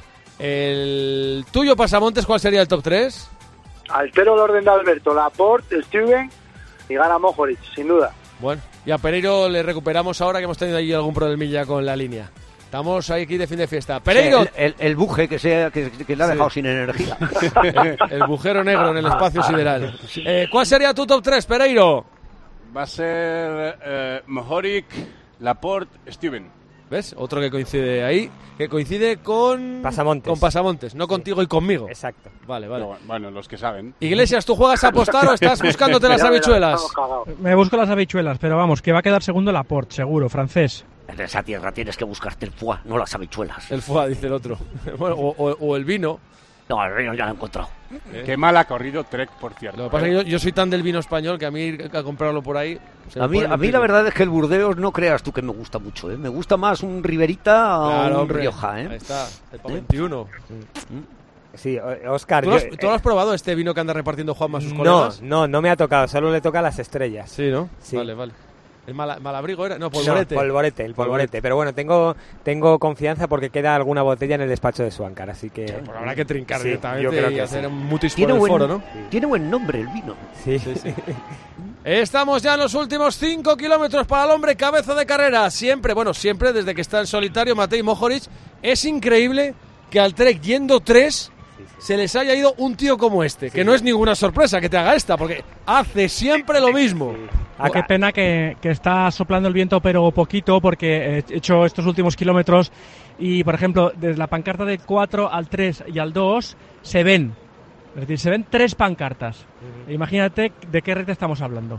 El tuyo, Pasamontes, ¿cuál sería el top tres? Altero el orden de Alberto, Laporte, Stuyven y gana Mohoric, sin duda. Bueno, y a Pereiro le recuperamos ahora que hemos tenido ahí algún problemilla con la línea. Estamos ahí aquí de fin de fiesta. Pereiro. Sí, el, el, el buje que, sea, que, que le ha dejado Sí. sin energía. el, el bujero negro en el espacio sideral. Eh, ¿Cuál sería tu top tres, Pereiro? Va a ser eh, Mohoric, Laporte, Stuyven. ¿Ves? Otro que coincide ahí, que coincide con Pasamontes. Con Pasamontes, no contigo y conmigo. Exacto. Vale, vale. Pero, bueno, los que saben. Iglesias, ¿tú juegas a apostar o estás buscándote las habichuelas? Me busco las habichuelas, pero vamos, que va a quedar segundo Laporte, seguro, francés. En esa tierra tienes que buscarte el foie, no las habichuelas. El foie, dice el otro. Bueno, o, o- o el vino. No, el vino ya lo he encontrado. ¿Eh? Qué mal ha corrido Trek, por cierto. Lo que pasa es que yo, yo soy tan del vino español que a mí ir a comprarlo por ahí... se me A mí, ponen a mí los la pelos. verdad es que el Burdeos no creas tú que me gusta mucho, ¿eh? Me gusta más un Riverita o Claro, un hombre. Rioja, ¿eh? Ahí está, el pa' ¿Eh? veintiuno. Sí, Oscar. ¿Tú, lo has, tú lo has probado este vino que anda repartiendo Juanma a sus No, colegas? no, no me ha tocado, solo le toca a las estrellas. Sí, ¿no? Sí. Vale, vale. ¿El mala- Malabrigo era? No, Polvorete. No, polvorete, el polvorete. Pero bueno, tengo tengo confianza porque queda alguna botella en el despacho de Suáncar, así que... Pues habrá que trincar Sí, directamente yo creo y que hacer sí. un mutis por Tiene el buen, foro, ¿no? tiene buen nombre el vino. Sí, sí, sí. Estamos ya en los últimos cinco kilómetros para el hombre cabeza de carrera. Siempre, bueno, siempre desde que está en solitario Matej Mohoric. Es increíble que al Trek yendo tres se les haya ido un tío como este. Que no es ninguna sorpresa que te haga esta, porque hace siempre lo mismo. Ah, qué pena que, que está soplando el viento, pero poquito, porque he hecho estos últimos kilómetros y, por ejemplo, desde la pancarta del cuatro al tres y al dos se ven. Es decir, se ven tres pancartas. Imagínate de qué red estamos hablando.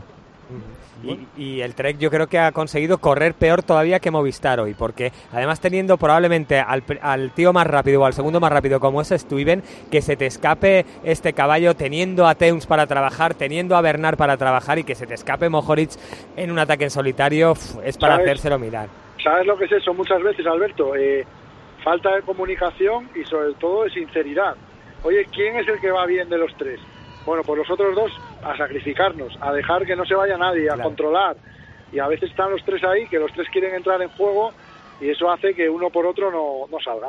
Y, y el Trek yo creo que ha conseguido correr peor todavía que Movistar hoy, porque además teniendo probablemente al, al tío más rápido o al segundo más rápido como es Stuyven, que se te escape este caballo teniendo a Teuns para trabajar, teniendo a Bernard para trabajar y que se te escape Mohoric en un ataque en solitario, uf, es para ¿Sabes? hacérselo mirar. ¿Sabes lo que es eso muchas veces, Alberto? Eh, falta de comunicación y sobre todo de sinceridad. Oye, ¿quién es el que va bien de los tres? Bueno, pues los otros dos a sacrificarnos, a dejar que no se vaya nadie, a claro. controlar. Y a veces están los tres ahí, que los tres quieren entrar en juego y eso hace que uno por otro no, no salga.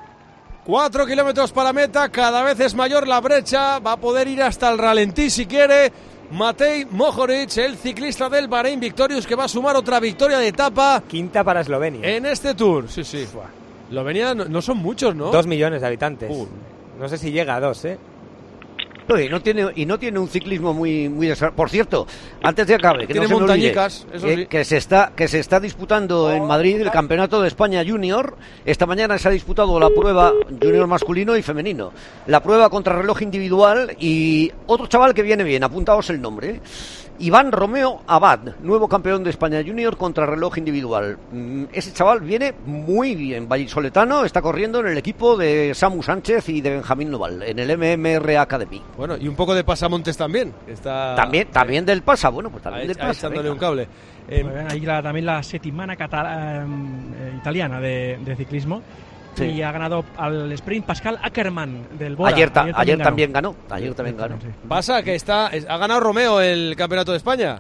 Cuatro kilómetros para meta, cada vez es mayor la brecha, va a poder ir hasta el ralentí si quiere. Matej Mohoric, el ciclista del Bahrein Victorious, que va a sumar otra victoria de etapa. Quinta para Eslovenia. En este Tour, sí, sí. Eslovenia no, no son muchos, ¿no? Dos millones de habitantes. Uh. No sé si llega a dos, ¿eh? No, y no tiene y no tiene un ciclismo muy muy desarrollado. Por cierto, antes de acabe, que tiene no se montañicas, me olvide, eso eh, sí. que se está que se está disputando en Madrid el Campeonato de España Junior. Esta mañana se ha disputado la prueba junior masculino y femenino. La prueba contrarreloj individual y otro chaval que viene bien, apuntaos el nombre. ¿eh? Iván Romeo Abad, nuevo campeón de España Junior contrarreloj individual. Ese chaval viene muy bien, vallisoletano, está corriendo en el equipo de Samu Sánchez y de Benjamín Noval, en el M M R Academy. Bueno, y un poco de pasamontes también. Está... También también del pasa, bueno, pues también ahí, del pasa. Echándole un cable. Eh, ahí la, también la settimana catala, eh, italiana de, de ciclismo. Sí. Y ha ganado al sprint Pascal Ackermann del Bora. Ayer, ta- ayer, también, ayer también ganó. Ayer también ganó. Sí. Pasa que está ha ganado Romeo el Campeonato de España.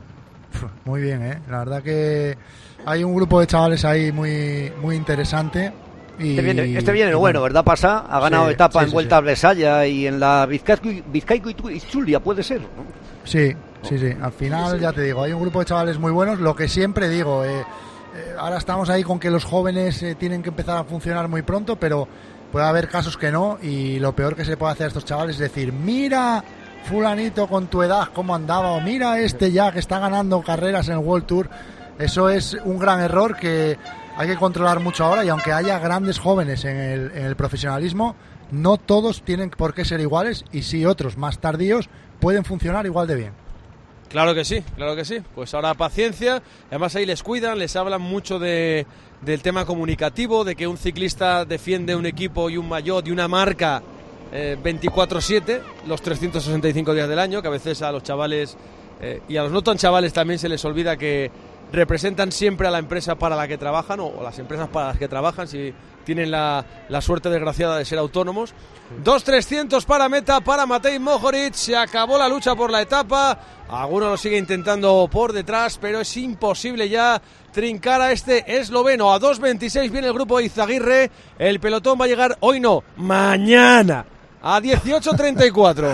Muy bien, ¿eh? La verdad que hay un grupo de chavales ahí muy muy interesante. Y, este viene, este viene bueno, bueno, ¿verdad? Pasa, ha ganado sí, etapa sí, en sí, Vuelta sí. a Blesaya y en la Vizcaico y Zulia, puede ser, ¿no? Sí, sí, sí. Al final, sí. ya te digo, hay un grupo de chavales muy buenos. Lo que siempre digo, eh, eh, ahora estamos ahí con que los jóvenes eh, tienen que empezar a funcionar muy pronto, pero puede haber casos que no. Y lo peor que se puede hacer a estos chavales es decir, mira, fulanito con tu edad cómo andaba, o mira este ya que está ganando carreras en el World Tour. Eso es un gran error que hay que controlar mucho ahora, y aunque haya grandes jóvenes en el, en el profesionalismo, no todos tienen por qué ser iguales, y sí otros más tardíos pueden funcionar igual de bien. Claro que sí, claro que sí. Pues ahora paciencia. Además ahí les cuidan, les hablan mucho de, del tema comunicativo, de que un ciclista defiende un equipo y un maillot y una marca eh, veinticuatro siete, los trescientos sesenta y cinco días del año, que a veces a los chavales eh, y a los no tan chavales también se les olvida que representan siempre a la empresa para la que trabajan, o, o las empresas para las que trabajan, si tienen la, la suerte desgraciada de ser autónomos. dos trescientos para meta para Matej Mohoric. Se acabó la lucha por la etapa. Alguno lo sigue intentando por detrás, pero es imposible ya trincar a este esloveno. A dos veintiséis viene el grupo de Izaguirre. El pelotón va a llegar hoy, no, mañana, a dieciocho treinta y cuatro.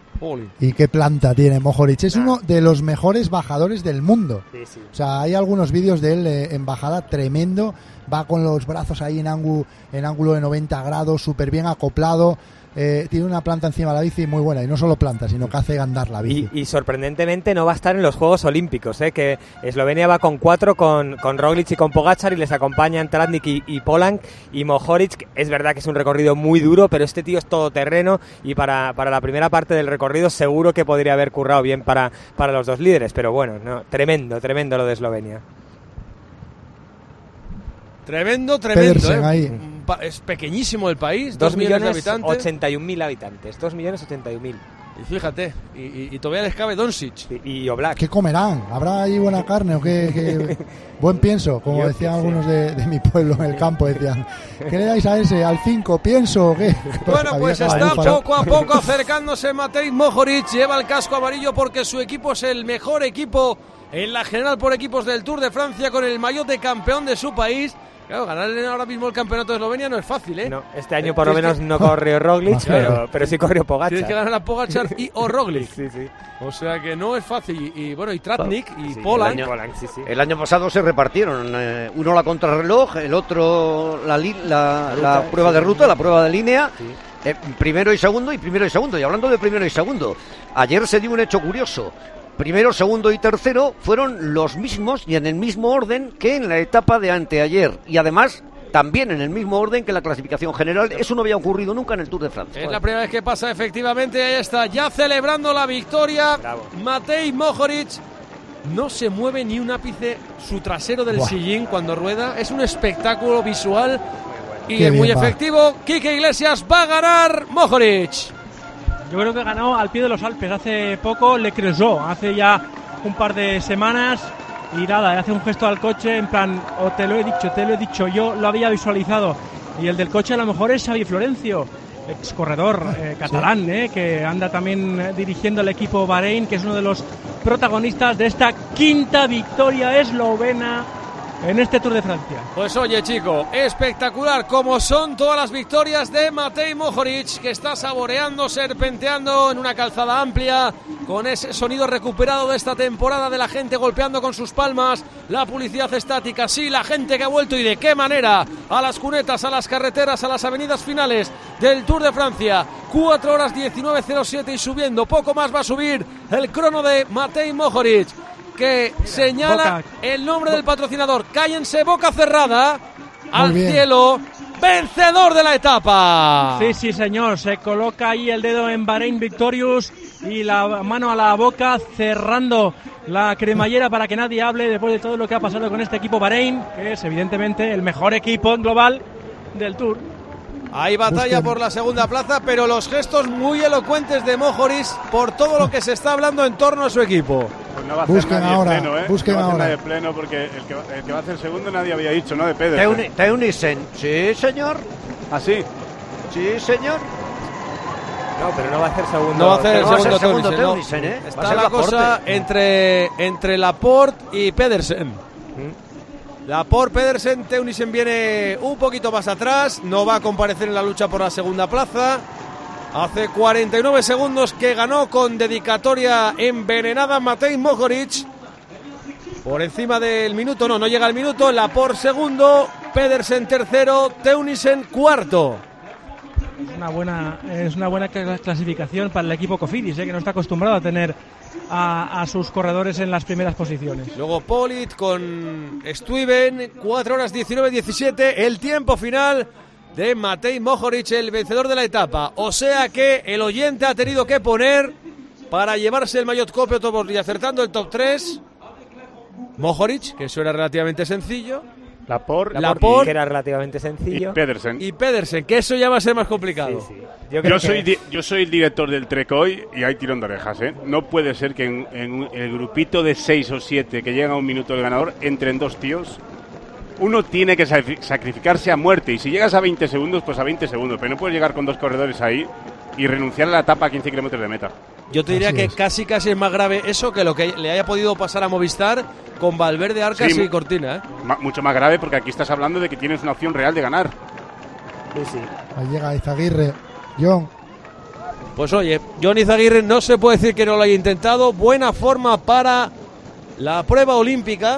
Y qué planta tiene Mohoric. Es uno de los mejores bajadores del mundo. Sí, sí. O sea, hay algunos vídeos de él eh, en bajada tremendo. Va con los brazos ahí en ángulo, en ángulo de noventa grados, súper bien acoplado. Eh, tiene una planta encima de la bici muy buena, y no solo planta, sino que hace andar la bici. Y, y sorprendentemente no va a estar en los Juegos Olímpicos, ¿eh? Que Eslovenia va con cuatro, con, con Roglic y con Pogačar, y les acompañan Tratnik y, y Polanc, y Mohoric. Es verdad que es un recorrido muy duro, pero este tío es todoterreno, y para, para la primera parte del recorrido seguro que podría haber currado bien para, para los dos líderes, pero bueno, no, tremendo, tremendo lo de Eslovenia. Tremendo, tremendo, Pedersen, ¿eh? ahí. Es pequeñísimo el país, dos dos millones de millones habitantes. ochenta y un mil habitantes, dos millones ochenta y un mil. Y fíjate, y, y, y todavía les cabe Doncic. Y, y Oblak. ¿Qué comerán? ¿Habrá ahí buena carne o qué? qué... Buen pienso, como Yo decían algunos de, de mi pueblo en el campo, decían, ¿qué le dais a ese? ¿Al cinco? ¿Pienso o qué? Bueno, pues está poco a poco acercándose Matej Mohoric, lleva el casco amarillo porque su equipo es el mejor equipo en la general por equipos del Tour de Francia, con el maillot de campeón de su país. Claro, ganarle ahora mismo el campeonato de Eslovenia no es fácil, ¿eh? No, este año por lo menos que... no corrió Roglic, pero, pero sí corrió Pogačar. Tienes que ganar a Pogačar y o Roglic. Sí, sí. O sea que no es fácil. Y, y bueno, y Tratnik y sí, Polanc. El año, sí, sí. el año pasado se repartieron. Eh, uno la contrarreloj, el otro la, li, la, la, la prueba sí, de ruta, la prueba de línea. Sí. Eh, primero y segundo, y primero y segundo. Y hablando de primero y segundo, ayer se dio un hecho curioso. Primero, segundo y tercero fueron los mismos y en el mismo orden que en la etapa de anteayer. Y además, también en el mismo orden que la clasificación general. Eso no había ocurrido nunca en el Tour de Francia. Es la primera vez que pasa, efectivamente. Ahí está, ya celebrando la victoria. Bravo. Matej Mohoric, no se mueve ni un ápice su trasero del Buah. sillín cuando rueda. Es un espectáculo visual y Qué muy bien va. efectivo. Quique Iglesias va a ganar Mohoric. Yo creo que ganó al pie de los Alpes hace poco Le Creusot, hace ya un par de semanas, y nada, hace un gesto al coche en plan, o te lo he dicho, te lo he dicho, yo lo había visualizado. Y el del coche a lo mejor es Xavi Florencio, ex corredor eh, catalán, eh, que anda también eh, dirigiendo el equipo Bahrein, que es uno de los protagonistas de esta quinta victoria eslovena en este Tour de Francia. Pues oye, chico, espectacular como son todas las victorias de Matej Mohoric, que está saboreando, serpenteando en una calzada amplia, con ese sonido recuperado de esta temporada de la gente golpeando con sus palmas, la publicidad estática, sí, la gente que ha vuelto y de qué manera a las cunetas, a las carreteras, a las avenidas finales del Tour de Francia. Cuatro horas diecinueve cero siete y subiendo, poco más va a subir el crono de Matej Mohoric, que señala Boca. el nombre del patrocinador. Cállense, boca cerrada, al bien. cielo, vencedor de la etapa. Sí, sí, señor, se coloca ahí el dedo en Bahrein Victorious y la mano a la boca, cerrando la cremallera para que nadie hable después de todo lo que ha pasado con este equipo Bahrein, que es evidentemente el mejor equipo global del Tour. Hay batalla Busquen. por la segunda plaza, pero los gestos muy elocuentes de Mohoric por todo lo que se está hablando en torno a su equipo. Pues no va a hacer Busquen nadie ahora, pleno, ¿eh? busquen no va a hacer ahora. nadie pleno porque el que, va, el que va a hacer segundo nadie había dicho, ¿no? De Pedersen. Teuni- Teunissen, sí, señor. ¿Ah, sí? Sí, señor. No, pero no va a hacer segundo. No va a hacer el No va a segundo ser segundo Teunissen, no. Teunissen, ¿eh? Va a Está ser la Laporte. cosa entre, entre Laporte y Pedersen. Laporte, Pedersen, Teunissen viene un poquito más atrás, no va a comparecer en la lucha por la segunda plaza. Hace cuarenta y nueve segundos que ganó con dedicatoria envenenada Matej Mohoric. Por encima del minuto, no, no llega al minuto. Laporte segundo, Pedersen tercero, Teunissen cuarto. Es una buena, es una buena cla- clasificación para el equipo Cofidis, eh, que no está acostumbrado a tener a, a sus corredores en las primeras posiciones. Luego Polit con Stuyven, cuatro horas diecinueve diecisiete, el tiempo final de Matej Mohoric, el vencedor de la etapa. O sea que el oyente ha tenido que poner para llevarse el maillot Cope Otto y acertando el top tres. Mohoric, que eso era relativamente sencillo. Laporte, Laporte, que era relativamente sencillo. y Pedersen. Y Pedersen, que eso ya va a ser más complicado. Sí, sí. Yo, creo Yo que- soy, di- yo soy el director del Trek hoy y hay tirón de orejas, ¿eh? No puede ser que en, en un- el grupito de seis o siete que llegan a un minuto del ganador entren dos tíos. Uno tiene que sacri- sacrificarse a muerte y si llegas a veinte segundos, pues a veinte segundos. Pero no puedes llegar con dos corredores ahí y renunciar a la etapa a quince kilómetros de meta. Yo te diría Así que es. casi casi es más grave eso que lo que le haya podido pasar a Movistar con Valverde, Arcas Sí, y Cortina, ¿eh? Ma- mucho más grave porque aquí estás hablando de que tienes una opción real de ganar. Sí, sí. Ahí llega Izaguirre. John, Pues oye, Johnny Izaguirre no se puede decir que no lo haya intentado. Buena forma para la prueba olímpica,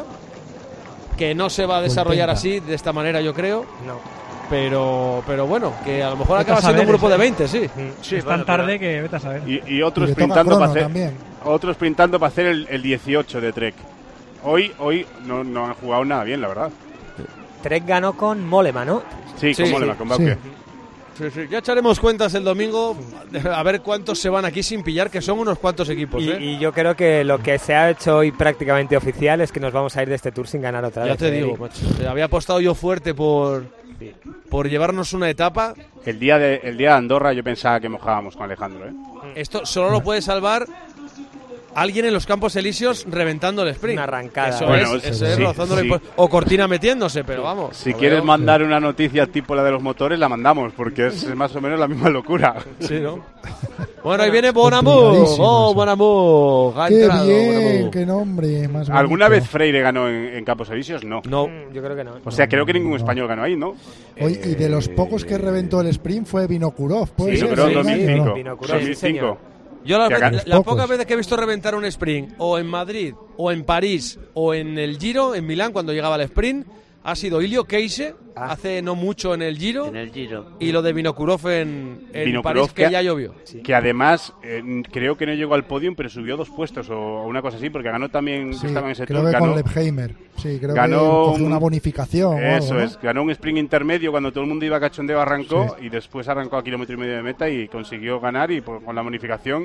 que no se va a desarrollar Contenta. así, de esta manera yo creo. No. Pero, pero bueno, que a lo mejor Vete acaba a siendo un saber, grupo ¿eh? de veinte, sí. Sí, es bueno, tan tarde pero- que vete a saber. Y, y otros y le toca sprintando para crono hacer, también. otros sprintando para hacer el, el dieciocho de Trek. Hoy, hoy no, no han jugado nada bien, la verdad. Trek ganó con Mollema, ¿no? Sí, Sí, con sí. Mollema, con Sí. Bauke. Sí, sí. Ya echaremos cuentas el domingo a ver cuántos se van aquí sin pillar, que son unos cuantos equipos, Y, ¿eh? y yo creo que lo que se ha hecho hoy prácticamente oficial es que nos vamos a ir de este Tour sin ganar otra Ya vez. te digo, Eric. macho. Eh, Había apostado yo fuerte por, por llevarnos una etapa. El día de el día de Andorra yo pensaba que mojábamos con Alejandro, ¿eh? Esto solo lo puede salvar alguien en los Campos Elíseos reventando el sprint. Una arrancada. Eso Bueno, es, eso sí, es rozándole sí. por- o Cortina metiéndose, pero vamos. Si lo quieres veo. mandar una noticia tipo la de los motores, la mandamos, porque es más o menos la misma locura. Sí, ¿no? Bueno, ahí viene Bonamou. Complicadísimo Oh, eso. Bonamou. Ha qué entrado bien, Bonamou. qué nombre más ¿Alguna bonito. vez Freire ganó en, en Campos Elíseos? No. No. Mm, Yo creo que no. O sea, creo que ningún no. español ganó ahí, ¿no? Oye, y de los pocos que reventó el sprint fue Vinokurov, ¿puede Sí, ser? yo creo ¿Ese dos mil año, cinco. no? Vinokurov, sí, dos mil cinco. señor. Yo las, Que hagan- la- Los las pocos. pocas veces que he visto reventar un sprint, o en Madrid, o en París, o en el Giro, en Milán, cuando llegaba el sprint, ha sido Ilio Keise, Ah. hace no mucho en el Giro, En el Giro. y lo de Vinokurov en, en Vinokurov París, que que- ya llovió. Que además eh, creo que no llegó al podium, pero subió dos puestos o una cosa así, porque ganó también, Sí, yo estaba en ese creo tour, que ganó, con Lebheimer. Sí, creo ganó que cogió un- una bonificación. o Eso algo, ¿no? es, ganó un sprint intermedio cuando todo el mundo iba a cachondeo, arrancó y después arrancó a kilómetro y medio de meta y consiguió ganar y por- con la bonificación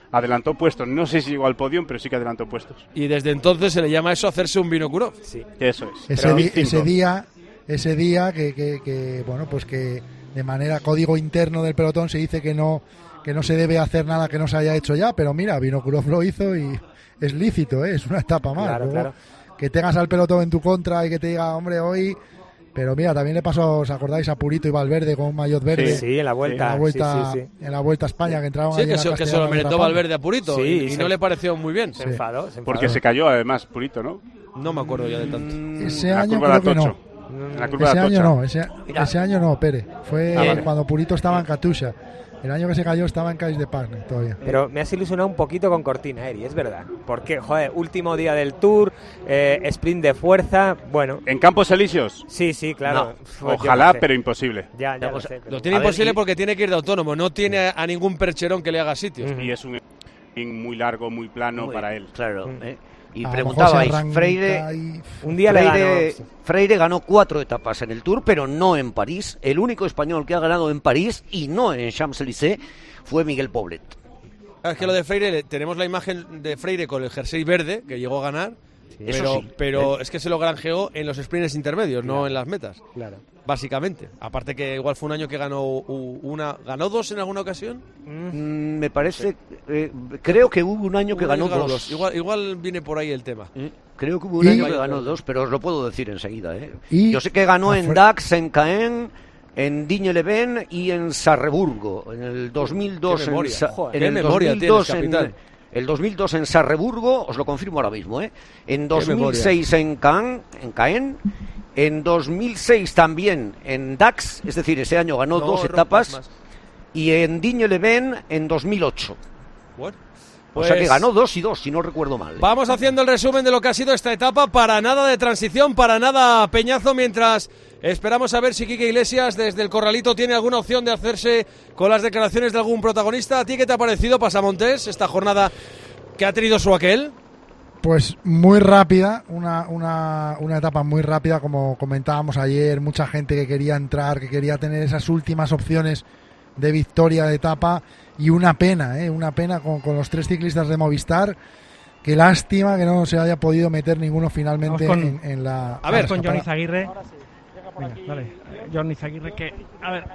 adelantó puestos. No sé si llegó al podio, pero sí que adelantó puestos. Y desde entonces se le llama eso hacerse un Vinokurov. Sí, eso es. Ese, di- ese día, ese día que, que, que, bueno, pues que de manera código interno del pelotón se dice que no, que no se debe hacer nada que no se haya hecho ya, pero mira, Vinokurov lo hizo y es lícito, ¿eh? Es una etapa más. Claro, Luego, claro. Que tengas al pelotón en tu contra y que te diga, hombre, hoy... Pero mira, también le pasó, ¿os acordáis? A Purito y Valverde con un maillot verde. Sí, sí, en la vuelta. En la vuelta, sí, sí, sí. En la vuelta a España, que entraron Sí, allí que, en la se, que se Castellana lo meritó atrapando. Valverde a Purito Sí, y, y se- no le pareció muy bien. Se enfadó, se enfadó. Porque se cayó, además, Purito, ¿no? No me acuerdo ya de tanto. Ese En la año curva de creo que no. Atocha. En la curva Ese de año Atocha. no, ese, ese año no, Pérez. Fue Ah, vale. cuando Purito estaba en Katusha. El año que se cayó estaba en Cais de Parne todavía. Pero me has ilusionado un poquito con Cortina, Eri, es verdad. Porque, joder, último día del Tour, eh, sprint de fuerza, bueno. ¿En Campos Elíseos? Sí, sí, claro. No, Yo ojalá, no sé. pero imposible. Ya, ya No, lo o sea, sé. pero- Lo tiene A ver, imposible y- porque tiene que ir de autónomo, no tiene a ningún percherón que le haga sitio. Y es un sprint muy largo, muy plano Muy- para él. Claro. Mm. ¿eh? Y A lo preguntabais, mejor se arranca Freire, y- Un día le Freire, ganó. Freire ganó cuatro etapas en el Tour, pero no en París. El único español que ha ganado en París y no en Champs-Élysées fue Miguel Poblet. Es que lo de Freire, le- tenemos la imagen de Freire con el jersey verde, que llegó a ganar, Eso pero, sí. pero es que se lo granjeó en los sprints intermedios, no en las metas, Claro. básicamente. Aparte que igual fue un año que ganó u- una, ¿ganó dos en alguna ocasión? Mm, me parece, eh, creo que hubo un año que Un año ganó dos. Igual, igual viene por ahí el tema. Eh, Creo que hubo un Y- año que ganó dos, pero os lo puedo decir enseguida. ¿eh? Y- Yo sé que ganó a en Fre- Dax, en Caen, en Digne-les-Bains y en Sarreburgo. En el dos mil dos, Qué en, memoria, Sa- joder, en qué el memoria dos mil dos tienes, en, capitán. el dos mil dos en Sarreburgo, os lo confirmo ahora mismo. ¿eh? En dos mil memoria. seis en Caen, en Caen. En dos mil seis también en Dax, es decir, ese año ganó No dos rompas etapas. más. Y en Digne-les-Bains en dos mil ocho. Bueno, O sea que pues ganó dos y dos, si no recuerdo mal. Vamos haciendo el resumen de lo que ha sido esta etapa. Para nada de transición, para nada peñazo, mientras esperamos a ver si Quique Iglesias desde el corralito tiene alguna opción de hacerse con las declaraciones de algún protagonista. ¿A ti qué te ha parecido, Pasamontes, esta jornada que ha tenido su aquel? Pues muy rápida, una, una, una etapa muy rápida, como comentábamos ayer, mucha gente que quería entrar, que quería tener esas últimas opciones de victoria de etapa, y una pena, ¿eh? una pena con, con los tres ciclistas de Movistar. Qué lástima que no se haya podido meter ninguno finalmente Vamos con- en, en la... A ver, con Johnny escapada. Zaguirre. Venga, dale. Johnny Zaguirre que, a ver,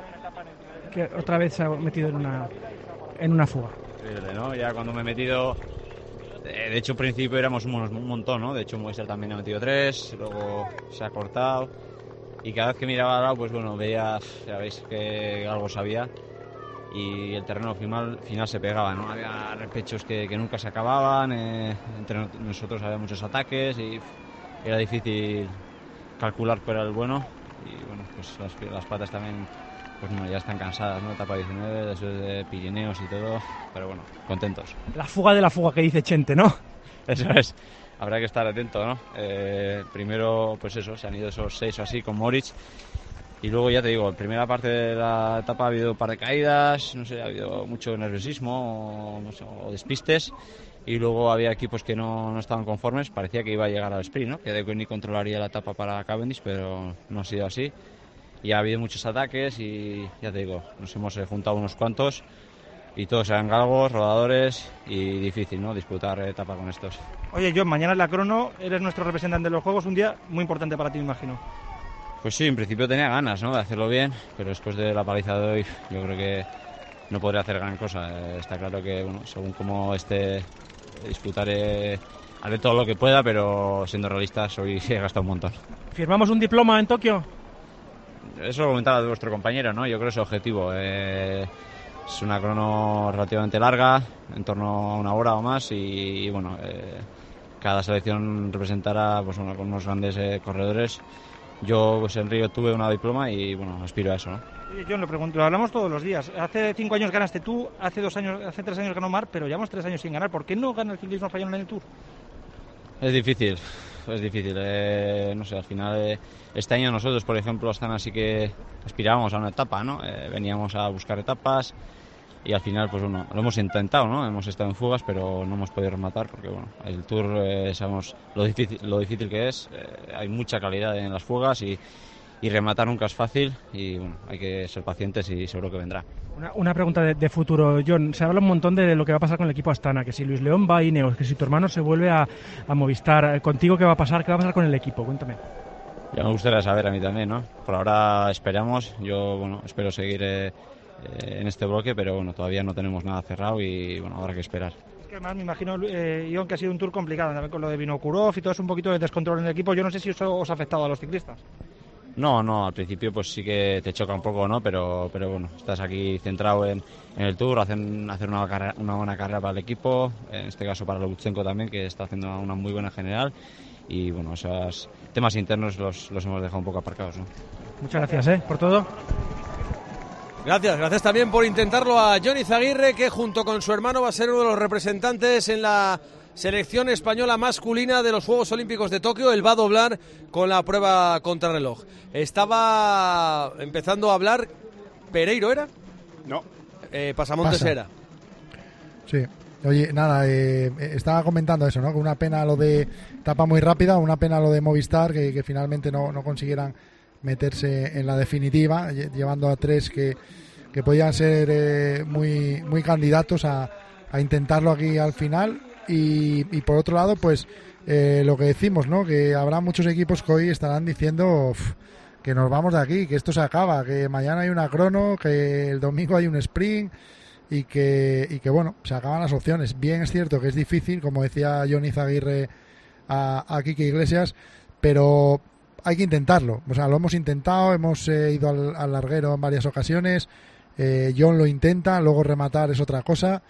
que otra vez se ha metido en una en una fuga. Increíble, ¿no? Ya cuando me he metido, eh, de hecho, al principio éramos un, un montón, ¿no? De hecho, Movistar también ha metido tres, luego se ha cortado. Y cada vez que miraba al lado, pues bueno, veía, ya veis que algo sabía. Y el terreno final, final se pegaba, ¿no? Había repechos que, que nunca se acababan, eh, entre no- nosotros había muchos ataques y era difícil calcular cuál era el bueno. Y bueno, pues las, las patas también, pues bueno, ya están cansadas, ¿no? Etapa diecinueve, después de Pirineos y todo, pero bueno, contentos. La fuga de la fuga que dice Chente, ¿no? Eso es, habrá que estar atento, ¿no? Eh, primero, pues eso, se han ido esos seis o así con Moritz. Y luego ya te digo, en primera parte de la etapa ha habido un par de caídas, no sé, ha habido mucho nerviosismo o, no sé, o despistes. Y luego había equipos que no, no estaban conformes, parecía que iba a llegar al sprint, ¿no? Que Deceuninck controlaría la etapa para Cavendish, pero no ha sido así. Y ha habido muchos ataques y ya te digo, nos hemos eh, juntado unos cuantos y todos eran galgos, rodadores y difícil, ¿no? Disputar etapa con estos. Oye, John, mañana en la crono eres nuestro representante de los juegos, un día muy importante para ti, me imagino. Pues sí, en principio tenía ganas, ¿no? De hacerlo bien, pero después de la paliza de hoy yo creo que no podré hacer gran cosa. Eh, está claro que, bueno, según cómo esté, disputaré, haré todo lo que pueda, pero siendo realistas hoy he gastado un montón. ¿Firmamos un diploma en Tokio? Eso lo comentaba de vuestro compañero, ¿no? Yo creo que es el objetivo. Eh, es una crono relativamente larga, en torno a una hora o más, y, y bueno, eh, cada selección representará, pues bueno, con unos grandes eh, corredores. Yo, pues en Río tuve una diploma y bueno, aspiro a eso, ¿no? Oye, John, lo pregunto, lo hablamos todos los días. Hace cinco años ganaste tú, hace dos años, hace tres años ganó Mar, pero llevamos tres años sin ganar. ¿Por qué no gana el ciclismo español en el Tour? Es difícil, es difícil. Eh, no sé, al final eh, este año nosotros, por ejemplo, están así que aspirábamos a una etapa, ¿no? Eh, veníamos a buscar etapas y al final, pues bueno, lo hemos intentado, ¿no? Hemos estado en fugas, pero no hemos podido rematar porque, bueno, el Tour eh, sabemos lo difícil, lo difícil que es. Eh, hay mucha calidad en las fugas y, y rematar nunca es fácil y bueno, hay que ser pacientes y seguro que vendrá. Una, una pregunta de, de futuro, John. Se habla un montón de lo que va a pasar con el equipo Astana, que si Luis León va a Ineos, que si tu hermano se vuelve a, a Movistar. ¿Contigo qué va a pasar? ¿Qué va a pasar con el equipo? Cuéntame. Ya me gustaría saber a mí también, ¿no? Por ahora esperamos, yo bueno, espero seguir eh, eh, en este bloque, pero bueno, todavía no tenemos nada cerrado y bueno, habrá que esperar. Es que además me imagino, eh, John, que ha sido un tour complicado, también con lo de Vinokurov y todo, es un poquito de descontrol en el equipo. Yo no sé si eso os ha afectado a los ciclistas. No, no, al principio pues sí que te choca un poco, ¿no? Pero, pero bueno, estás aquí centrado en, en el Tour, hacer, hacer una, carrera, una buena carrera para el equipo, en este caso para Lutsenko también, que está haciendo una muy buena general. Y bueno, esos temas internos los, los hemos dejado un poco aparcados, ¿no? Muchas gracias, ¿eh? Por todo. Gracias, gracias también por intentarlo a Jon Izaguirre, que junto con su hermano va a ser uno de los representantes en la selección española masculina de los Juegos Olímpicos de Tokio. Él va a doblar con la prueba contrarreloj. Estaba empezando a hablar Pereiro, ¿era? No. Eh, Pasamontes Pasa. era. Sí. Oye, nada, eh, estaba comentando eso, ¿no? Que una pena lo de etapa muy rápida, una pena lo de Movistar, que, que finalmente no, no consiguieran meterse en la definitiva, llevando a tres que, que podían ser eh, muy, muy candidatos a, a intentarlo aquí al final. Y, y por otro lado, pues eh, lo que decimos, ¿no? Que habrá muchos equipos que hoy estarán diciendo uf, que nos vamos de aquí, que esto se acaba, que mañana hay una crono, que el domingo hay un sprint y que, y que bueno, se acaban las opciones. Bien es cierto que es difícil, como decía Jon Izaguirre a, a Quique Iglesias, pero hay que intentarlo. O sea, lo hemos intentado, hemos eh, ido al, al larguero en varias ocasiones, eh, Jon lo intenta, luego rematar es otra cosa.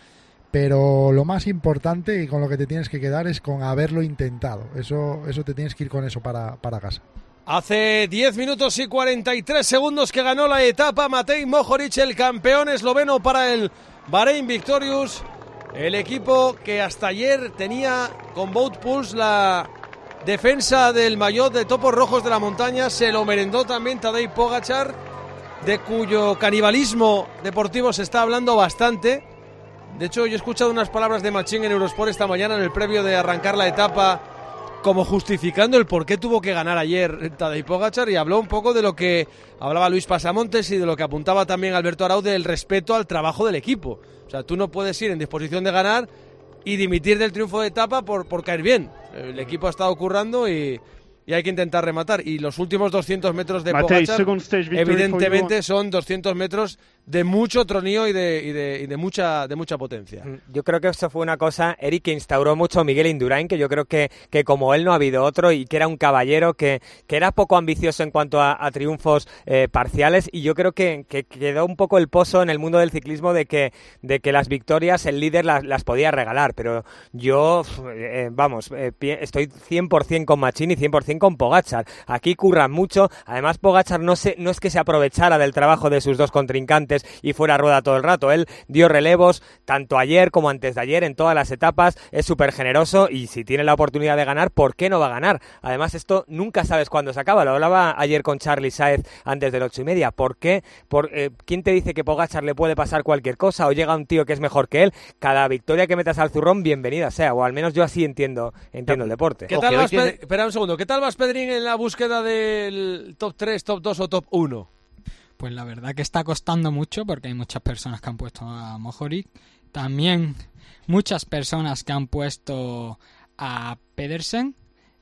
Pero lo más importante y con lo que te tienes que quedar es con haberlo intentado. Eso, eso te tienes que ir con eso para, para casa. Hace diez minutos y cuarenta y tres segundos que ganó la etapa Matej Mohoric, el campeón esloveno para el Bahrein Victorious. El equipo que hasta ayer tenía con Wout Poels la defensa del maillot de topos rojos de la montaña. Se lo merendó también Tadej Pogačar, de cuyo canibalismo deportivo se está hablando bastante. De hecho, yo he escuchado unas palabras de Machín en Eurosport esta mañana en el previo de arrancar la etapa, como justificando el por qué tuvo que ganar ayer Tadej Pogačar, y habló un poco de lo que hablaba Luis Pasamontes y de lo que apuntaba también Alberto Arau, del respeto al trabajo del equipo. O sea, tú no puedes ir en disposición de ganar y dimitir del triunfo de etapa por, por caer bien. El equipo ha estado currando y, y hay que intentar rematar. Y los últimos doscientos metros de Matej, Pogačar, evidentemente, son doscientos metros de mucho tronío y de, y de, y de mucha de mucha potencia. Yo creo que eso fue una cosa, Eric, que instauró mucho Miguel Indurain, que yo creo que, que como él no ha habido otro, y que era un caballero, que, que era poco ambicioso en cuanto a, a triunfos eh, parciales, y yo creo que, que quedó un poco el pozo en el mundo del ciclismo de que, de que las victorias el líder las, las podía regalar, pero yo, eh, vamos, eh, estoy cien por ciento con Machín y cien por ciento con Pogačar. Aquí curran mucho, además Pogačar no, se, no es que se aprovechara del trabajo de sus dos contrincantes y fuera rueda todo el rato. Él dio relevos tanto ayer como antes de ayer en todas las etapas, es súper generoso y si tiene la oportunidad de ganar, ¿por qué no va a ganar? Además, esto nunca sabes cuándo se acaba. Lo hablaba ayer con Charly Sáez antes del ocho y media. ¿Por qué? Por, eh, ¿Quién te dice que Pogačar le puede pasar cualquier cosa o llega un tío que es mejor que él? Cada victoria que metas al zurrón, bienvenida sea, o al menos yo así entiendo, entiendo el deporte. ¿Qué tal vas, tiene... Espera un segundo, ¿qué tal vas, Pedrín, en la búsqueda del top tres, top dos o top uno? Pues la verdad que está costando mucho porque hay muchas personas que han puesto a Mohoric. También muchas personas que han puesto a Pedersen.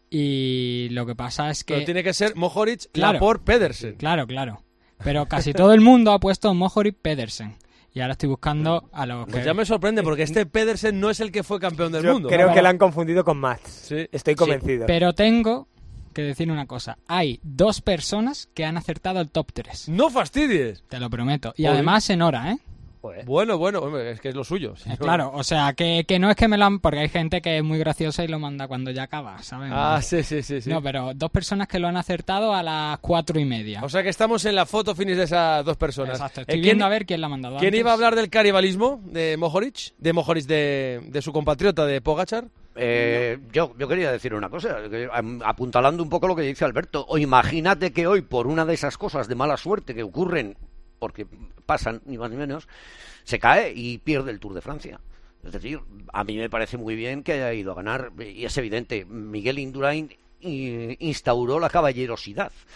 Y lo que pasa es que... Pero tiene que ser Mohoric, claro, Laporte, Pedersen. Claro, claro. Pero casi todo el mundo ha puesto Mohoric, Pedersen. Y ahora estoy buscando a los que... Pues ya me sorprende porque este Pedersen no es el que fue campeón del Yo mundo. Creo ¿no? que lo han confundido con Mats. Sí. Estoy convencido. Sí, pero tengo... que decir una cosa, hay dos personas que han acertado el top tres. ¡No fastidies! Te lo prometo. Y Joder. Además en hora, ¿eh? Joder. Bueno, bueno, es que es lo suyo. Eh, claro, o sea, que, que no es que me lo han... Porque hay gente que es muy graciosa y lo manda cuando ya acaba, ¿sabes? Ah, sí, sí, sí, sí. No, pero dos personas que lo han acertado a las cuatro y media. O sea que estamos en la foto finish de esas dos personas. Exacto, estoy eh, viendo a ver quién la ha mandado ¿Quién antes? iba a hablar del canibalismo de Mohoric? De Mohoric, de, de su compatriota, de Pogačar. Eh, yo, yo quería decir una cosa, que, apuntalando un poco lo que dice Alberto. O imagínate que hoy, por una de esas cosas de mala suerte que ocurren, porque pasan, ni más ni menos, se cae y pierde el Tour de Francia. Es decir, a mí me parece muy bien que haya ido a ganar, y es evidente, Miguel Indurain instauró la caballerosidad.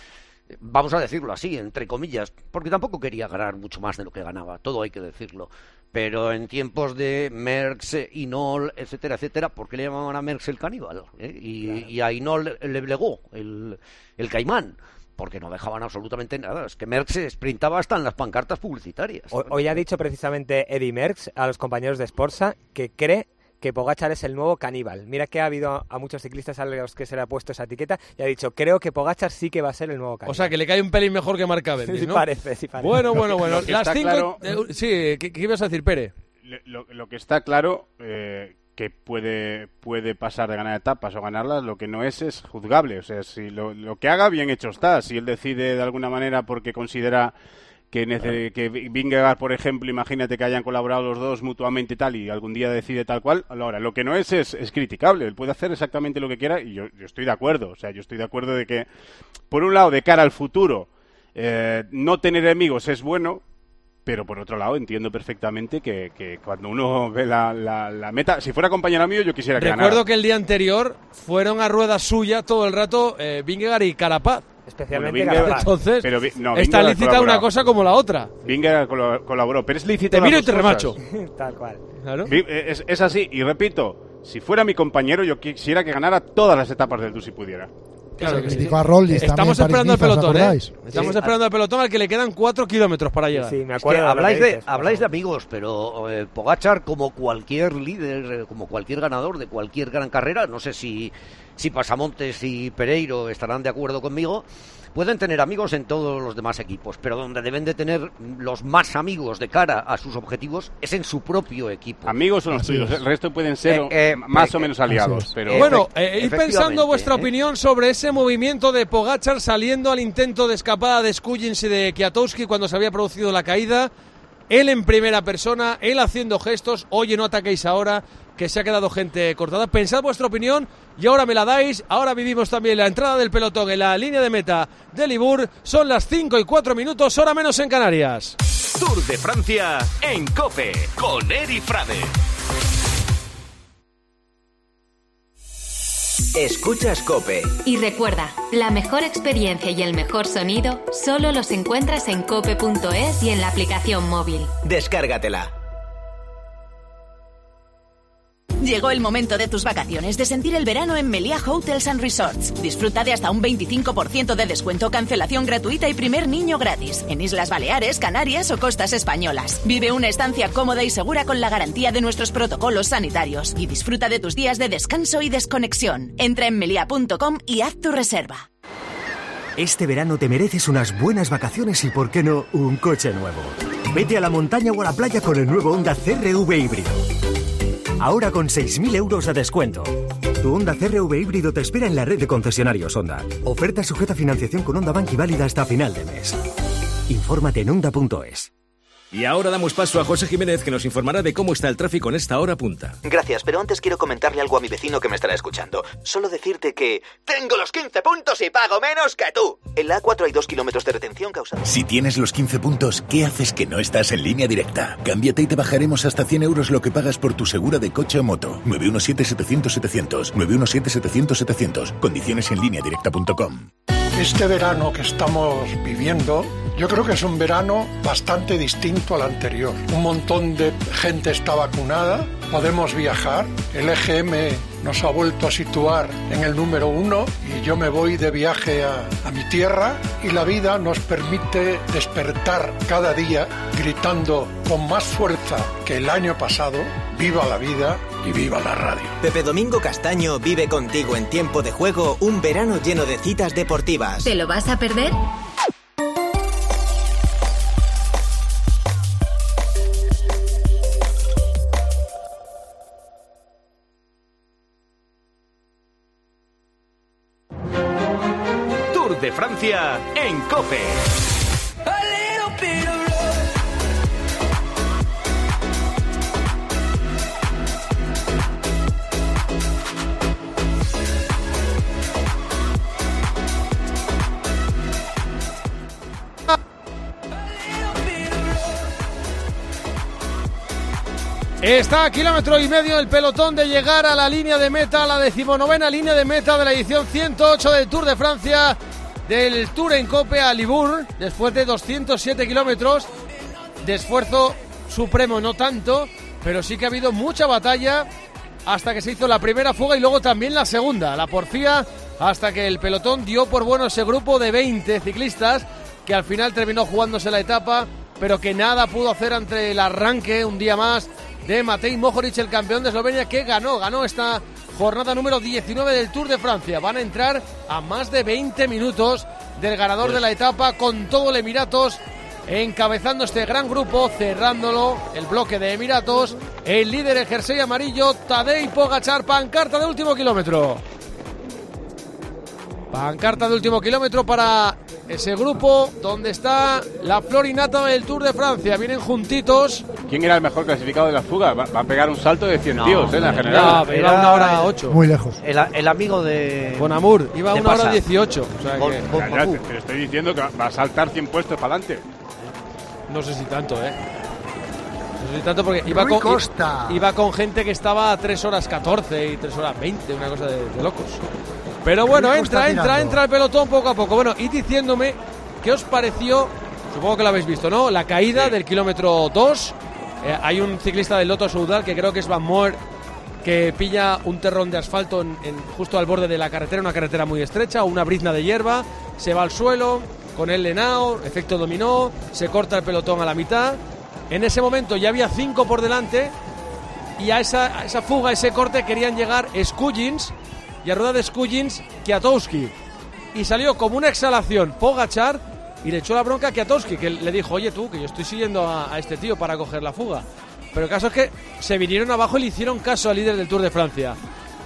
vamos a decirlo así, entre comillas, porque tampoco quería ganar mucho más de lo que ganaba, todo hay que decirlo. Pero en tiempos de Merckx, Hinault, etcétera, etcétera, ¿por qué le llamaban a Merckx el caníbal? ¿Eh? Y, claro. y a Hinault le blegó el, el caimán. Porque no dejaban absolutamente nada. Es que Merckx se sprintaba hasta en las pancartas publicitarias. Hoy ha dicho precisamente Eddy Merckx a los compañeros de Sporza que cree que Pogačar es el nuevo caníbal. Mira que ha habido a muchos ciclistas a los que se le ha puesto esa etiqueta y ha dicho, creo que Pogačar sí que va a ser el nuevo caníbal. O sea, que le cae un pelín mejor que Marc Cavendish, sí, ¿no? parece, sí parece. Bueno, bueno, bueno. Lo que Las está cinco... claro... Eh, sí, ¿qué, ¿qué ibas a decir, Pere? Lo, lo que está claro... Eh... que puede puede pasar de ganar etapas o ganarlas, lo que no es es juzgable. O sea, si lo, lo que haga, bien hecho está. Si él decide de alguna manera porque considera que, nece, que Vingegaard, por ejemplo, imagínate que hayan colaborado los dos mutuamente y tal, y algún día decide tal cual, ahora, lo que no es es, es criticable. Él puede hacer exactamente lo que quiera y yo, yo estoy de acuerdo. O sea, yo estoy de acuerdo de que, por un lado, de cara al futuro, eh, no tener enemigos es bueno. Pero por otro lado entiendo perfectamente que, que cuando uno ve la, la, la meta, si fuera compañero mío yo quisiera que Recuerdo ganara. que el día anterior fueron a rueda suya todo el rato eh, Vingegaard y Carapaz. Especialmente bueno, Vingegaard, entonces pero, no, está lícita una cosa como la otra. Vingegaard colaboró, pero es lícita. Te miro y te remacho. Tal cual. Claro. Es, es así, y repito, si fuera mi compañero yo quisiera que ganara todas las etapas del Tour si pudiera. Claro que sí. A Rollis Estamos también, esperando al pelotón, ¿eh? Sí. Estamos esperando al pelotón al que le quedan cuatro kilómetros para llegar. Sí, me Es que acuerdo. habláis de, de, dices, habláis de amigos, pero eh, Pogačar, como cualquier líder, como cualquier ganador de cualquier gran carrera, no sé si, si Pasamontes y Pereiro estarán de acuerdo conmigo, pueden tener amigos en todos los demás equipos, pero donde deben de tener los más amigos de cara a sus objetivos es en su propio equipo. Amigos son los tuyos, el resto pueden ser Eh, eh, más eh, o menos aliados. Pero... Bueno, eh, ir pensando Efectivamente, vuestra ¿eh? opinión sobre ese movimiento de Pogačar saliendo al intento de escapada de Skuggins y de Kwiatkowski cuando se había producido la caída. Él en primera persona, él haciendo gestos, oye, no ataquéis ahora, que se ha quedado gente cortada. Pensad vuestra opinión y ahora me la dais. Ahora vivimos también la entrada del pelotón en la línea de meta de Libourne. Son las cinco y cuatro minutos, hora menos en Canarias. Tour de Francia en COPE con Eri Frade. Escuchas COPE. Y recuerda, la mejor experiencia y el mejor sonido solo los encuentras en cope punto es y en la aplicación móvil. Descárgatela. Llegó el momento de tus vacaciones, de sentir el verano en Meliá Hotels and Resorts. Disfruta de hasta un veinticinco por ciento de descuento, cancelación gratuita y primer niño gratis. En Islas Baleares, Canarias o costas españolas. Vive una estancia cómoda y segura con la garantía de nuestros protocolos sanitarios. Y disfruta de tus días de descanso y desconexión. Entra en meliá punto com y haz tu reserva. Este verano te mereces unas buenas vacaciones y, ¿por qué no, un coche nuevo? Vete a la montaña o a la playa con el nuevo Honda C R V híbrido. Ahora con seis mil euros de descuento. Tu Honda C R V híbrido te espera en la red de concesionarios Honda. Oferta sujeta a financiación con Honda Bank y válida hasta final de mes. Infórmate en honda punto es. Y ahora damos paso a José Jiménez, que nos informará de cómo está el tráfico en esta hora punta. Gracias, pero antes quiero comentarle algo a mi vecino que me estará escuchando. Solo decirte que... ¡tengo los quince puntos y pago menos que tú! En la A cuatro hay dos kilómetros de retención causada... Si tienes los quince puntos, ¿qué haces que no estás en Línea Directa? Cámbiate y te bajaremos hasta cien euros lo que pagas por tu segura de coche o moto. nueve uno siete, setecientos, setecientos. nueve uno siete, setecientos, setecientos. Condiciones en línea directa punto com. Este verano que estamos viviendo, yo creo que es un verano bastante distinto al anterior. Un montón de gente está vacunada, podemos viajar, el E G M nos ha vuelto a situar en el número uno y yo me voy de viaje a, a mi tierra y la vida nos permite despertar cada día gritando con más fuerza que el año pasado, ¡viva la vida! Y viva la radio. Pepe Domingo Castaño vive contigo en tiempo de juego un verano lleno de citas deportivas. ¿Te lo vas a perder? Tour de Francia en COPE. Está a kilómetro y medio el pelotón de llegar a la línea de meta, la decimonovena línea de meta de la edición ciento ocho del Tour de Francia. del Tour en Cope a Libourne, después de doscientos siete kilómetros de esfuerzo supremo, no tanto, pero sí que ha habido mucha batalla hasta que se hizo la primera fuga y luego también la segunda, la porfía, hasta que el pelotón dio por bueno ese grupo de veinte ciclistas que al final terminó jugándose la etapa, pero que nada pudo hacer ante el arranque un día más de Matej Mohoric, el campeón de Eslovenia, que ganó, ganó esta jornada número diecinueve del Tour de Francia. Van a entrar a más de veinte minutos del ganador pues... de la etapa, con todo el Emiratos encabezando este gran grupo, cerrándolo el bloque de Emiratos, el líder en jersey amarillo, Tadej Pogačar, pancarta de último kilómetro. Pancarta de último kilómetro para ese grupo donde está la flor y nata del Tour de Francia. Vienen juntitos. ¿Quién era el mejor clasificado de la fuga? Va, va a pegar un salto de cien no, tíos, ¿eh? En la general. No, iba a una hora ocho. Muy lejos. El, el amigo de... Bonamur, iba a una hora dieciocho. O sea Bon, que... bon, ya, ya, te estoy diciendo que va a saltar cien puestos para adelante. No sé si tanto, ¿eh? No sé si tanto porque iba con, Costa. iba con gente que estaba a tres horas catorce y tres horas veinte, una cosa de, de locos. Pero bueno, entra, entra, entra el pelotón poco a poco. Bueno, id diciéndome qué os pareció, supongo que lo habéis visto, ¿no? La caída sí. del kilómetro dos. Eh, hay un ciclista del Lotto Soudal que creo que es Van Moer, que pilla un terrón de asfalto en, en, justo al borde de la carretera, una carretera muy estrecha, o una brizna de hierba, se va al suelo, con el Lenao, efecto dominó, se corta el pelotón a la mitad. En ese momento ya había cinco por delante y a esa, a esa fuga, a ese corte querían llegar Skuggins y a rueda de Skuggins Kwiatkowski. Y salió como una exhalación Pogačar y le echó la bronca a Kwiatkowski, que le dijo, oye tú, que yo estoy siguiendo a, a este tío para coger la fuga. Pero el caso es que se vinieron abajo y le hicieron caso al líder del Tour de Francia.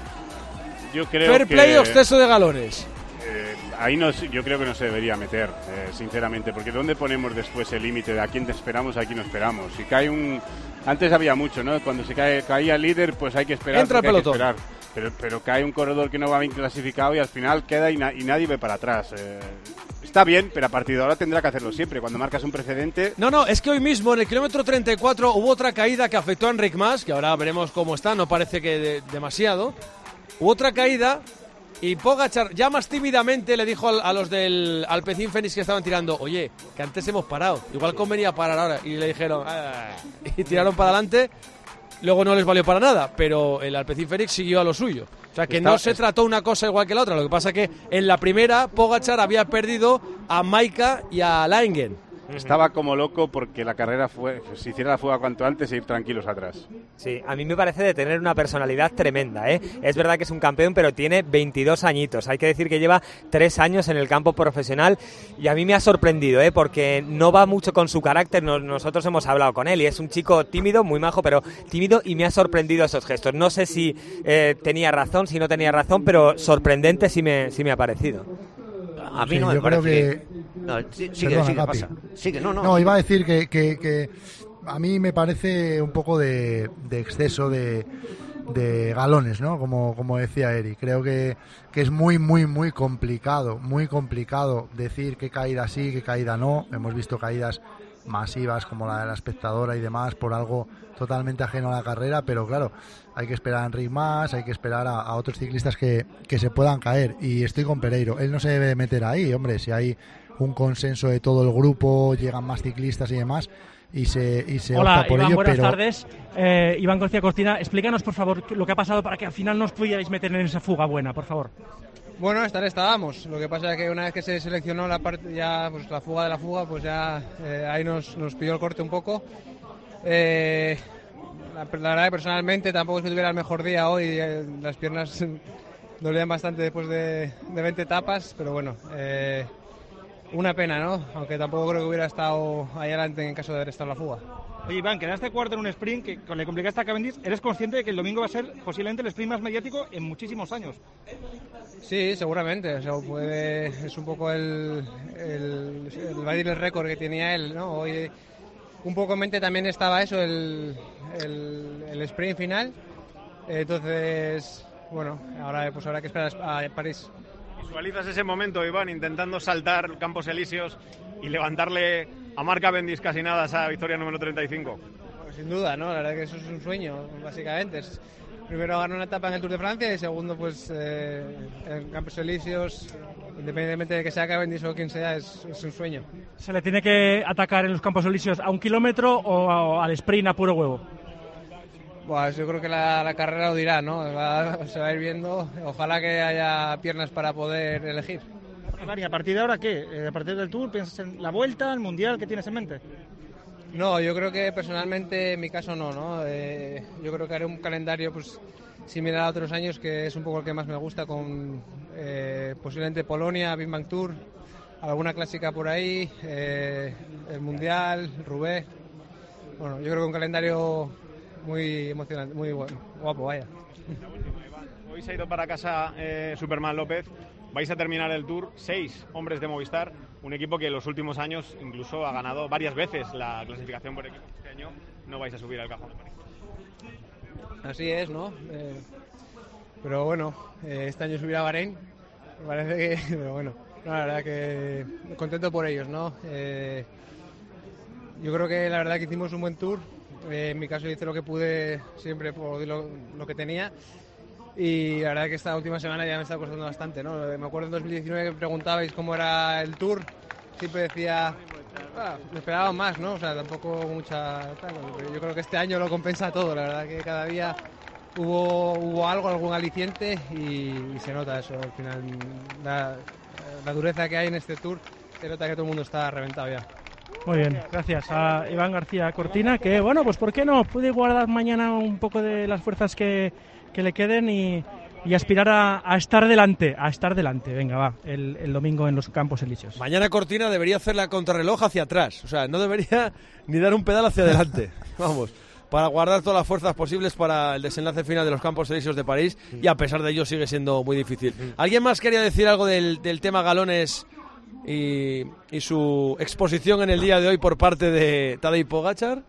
Yo creo Fair que... play o exceso de galones. Eh, ahí no, yo creo que no se debería meter, eh, sinceramente, porque ¿dónde ponemos después el límite de a quién te esperamos, a quién no esperamos? Si cae un... Antes había mucho, ¿no? Cuando se cae, caía el líder, pues hay que esperar. Entra el pelotón. Hay que esperar. Pero, pero cae un corredor que no va bien clasificado y al final queda y, na, y nadie ve para atrás. Eh, está bien, pero a partir de ahora tendrá que hacerlo siempre. Cuando marcas un precedente... No, no, es que hoy mismo en el kilómetro treinta y cuatro hubo otra caída que afectó a Enric Mas, que ahora veremos cómo está, no parece que de, demasiado. Hubo otra caída y Pogačar ya más tímidamente le dijo a, a los del Alpecin Fenix que estaban tirando, oye, que antes hemos parado, igual convenía parar ahora. Y le dijeron, ah, y tiraron para adelante. Luego no les valió para nada, pero el Alpecin Fenix siguió a lo suyo. O sea que está, no se es... trató una cosa igual que la otra. Lo que pasa que en la primera Pogačar había perdido a Maika y a Laengen. Estaba como loco porque la carrera fue, se hiciera la fuga cuanto antes e ir tranquilos atrás. Sí, a mí me parece de tener una personalidad tremenda, ¿eh? Es verdad que es un campeón, pero tiene veintidós añitos. Hay que decir que lleva tres años en el campo profesional y a mí me ha sorprendido, ¿eh? Porque no va mucho con su carácter. Nos, nosotros hemos hablado con él y es un chico tímido, muy majo, pero tímido, y me ha sorprendido esos gestos. No sé si eh, tenía razón, si no tenía razón, pero sorprendente sí me, sí me ha parecido. A mí sí, no me yo parece creo que... que... No, sí, sigue, Perdona, sigue, Capi. pasa. Sigue, no, no. No, iba a decir que, que, que a mí me parece un poco de, de exceso de, de galones, ¿no? Como, como decía Eri. Creo que, que es muy, muy, muy complicado, muy complicado decir qué caída sí, qué caída no. Hemos visto caídas masivas como la de la espectadora y demás por algo totalmente ajeno a la carrera, pero claro, hay que esperar a Enric Mas, hay que esperar a, a otros ciclistas que, que se puedan caer, y estoy con Pereiro, él no se debe meter ahí, hombre, si hay un consenso de todo el grupo, llegan más ciclistas y demás, y se, y se Hola, opta por Iván, ello, buenas pero... tardes. Eh, Iván García Cortina, explícanos por favor lo que ha pasado para que al final no os pudierais meter en esa fuga buena, por favor. Bueno, estar estábamos. Lo que pasa es que una vez que se seleccionó la parte, ya pues la fuga de la fuga, pues ya eh, ahí nos, nos pilló el corte un poco. Eh, la, la verdad que personalmente tampoco es que tuviera el mejor día hoy. Eh, las piernas dolían bastante después de, de veinte etapas, pero bueno, eh, una pena, ¿no? Aunque tampoco creo que hubiera estado ahí adelante en caso de haber estado en la fuga. Oye, Iván, quedaste cuarto en un sprint que le complicaste a Cavendish. ¿Eres consciente de que el domingo va a ser posiblemente el sprint más mediático en muchísimos años? Sí, seguramente. O sea, puede, es un poco el, el, el batir el récord que tenía él, ¿no? Hoy un poco en mente también estaba eso, el, el, el sprint final. Entonces, bueno, ahora pues habrá que esperar a París. ¿Visualizas ese momento, Iván, intentando saltar Campos Elíseos y levantarle a Marc Cavendish casi nada a esa victoria número treinta y cinco? Pues sin duda, ¿no? La verdad que eso es un sueño, básicamente. Es primero ganó una etapa en el Tour de Francia y segundo pues eh, en Campos Elíseos, independientemente de que sea Cavendish o quien sea, es, es un sueño. ¿Se le tiene que atacar en los Campos Elíseos a un kilómetro o, a, o al sprint a puro huevo? Bueno, yo creo que la, la carrera lo dirá, ¿no? Va, se va a ir viendo, ojalá que haya piernas para poder elegir. Dani, ¿a partir de ahora qué? ¿A partir del Tour piensas en la Vuelta, el Mundial? ¿Qué tienes en mente? No, yo creo que personalmente en mi caso no, ¿no? Eh, yo creo que haré un calendario pues similar a otros años, que es un poco el que más me gusta, con eh, posiblemente Polonia, Big Bang Tour, alguna clásica por ahí, eh, el Mundial, Roubaix. Bueno, yo creo que un calendario muy emocionante, muy bueno, guapo, vaya. Hoy se ha ido para casa eh, Superman López. Vais a terminar el Tour, seis hombres de Movistar, un equipo que en los últimos años incluso ha ganado varias veces la clasificación por equipos. Este año no vais a subir al cajón de París. Así es, ¿no? Eh, pero bueno, eh, este año subirá a Bahrein, me parece que, pero bueno, no, la verdad que contento por ellos, ¿no? Eh, yo creo que la verdad que hicimos un buen Tour, eh, en mi caso hice lo que pude siempre por lo, lo que tenía. Y la verdad que esta última semana ya me está costando bastante, ¿no? Me acuerdo en dos mil diecinueve que me preguntabais cómo era el Tour, siempre decía, ah, me esperaba más, ¿no? O sea, tampoco mucha... Tal, pero yo creo que este año lo compensa todo, la verdad que cada día hubo, hubo algo, algún aliciente y, y se nota eso al final. La, la dureza que hay en este Tour, se nota que todo el mundo está reventado ya. Muy bien, gracias a Iván García Cortina, que bueno, pues ¿por qué no? Puede guardar mañana un poco de las fuerzas que... que le queden y, y aspirar a, a estar delante, a estar delante, venga, va, el, el domingo en los Campos Elíseos. Mañana Cortina debería hacer la contrarreloj hacia atrás, o sea, no debería ni dar un pedal hacia adelante, vamos, para guardar todas las fuerzas posibles para el desenlace final de los Campos Elíseos de París, y a pesar de ello sigue siendo muy difícil. ¿Alguien más quería decir algo del, del tema galones y, y su exposición en el día de hoy por parte de Tadej Pogačar?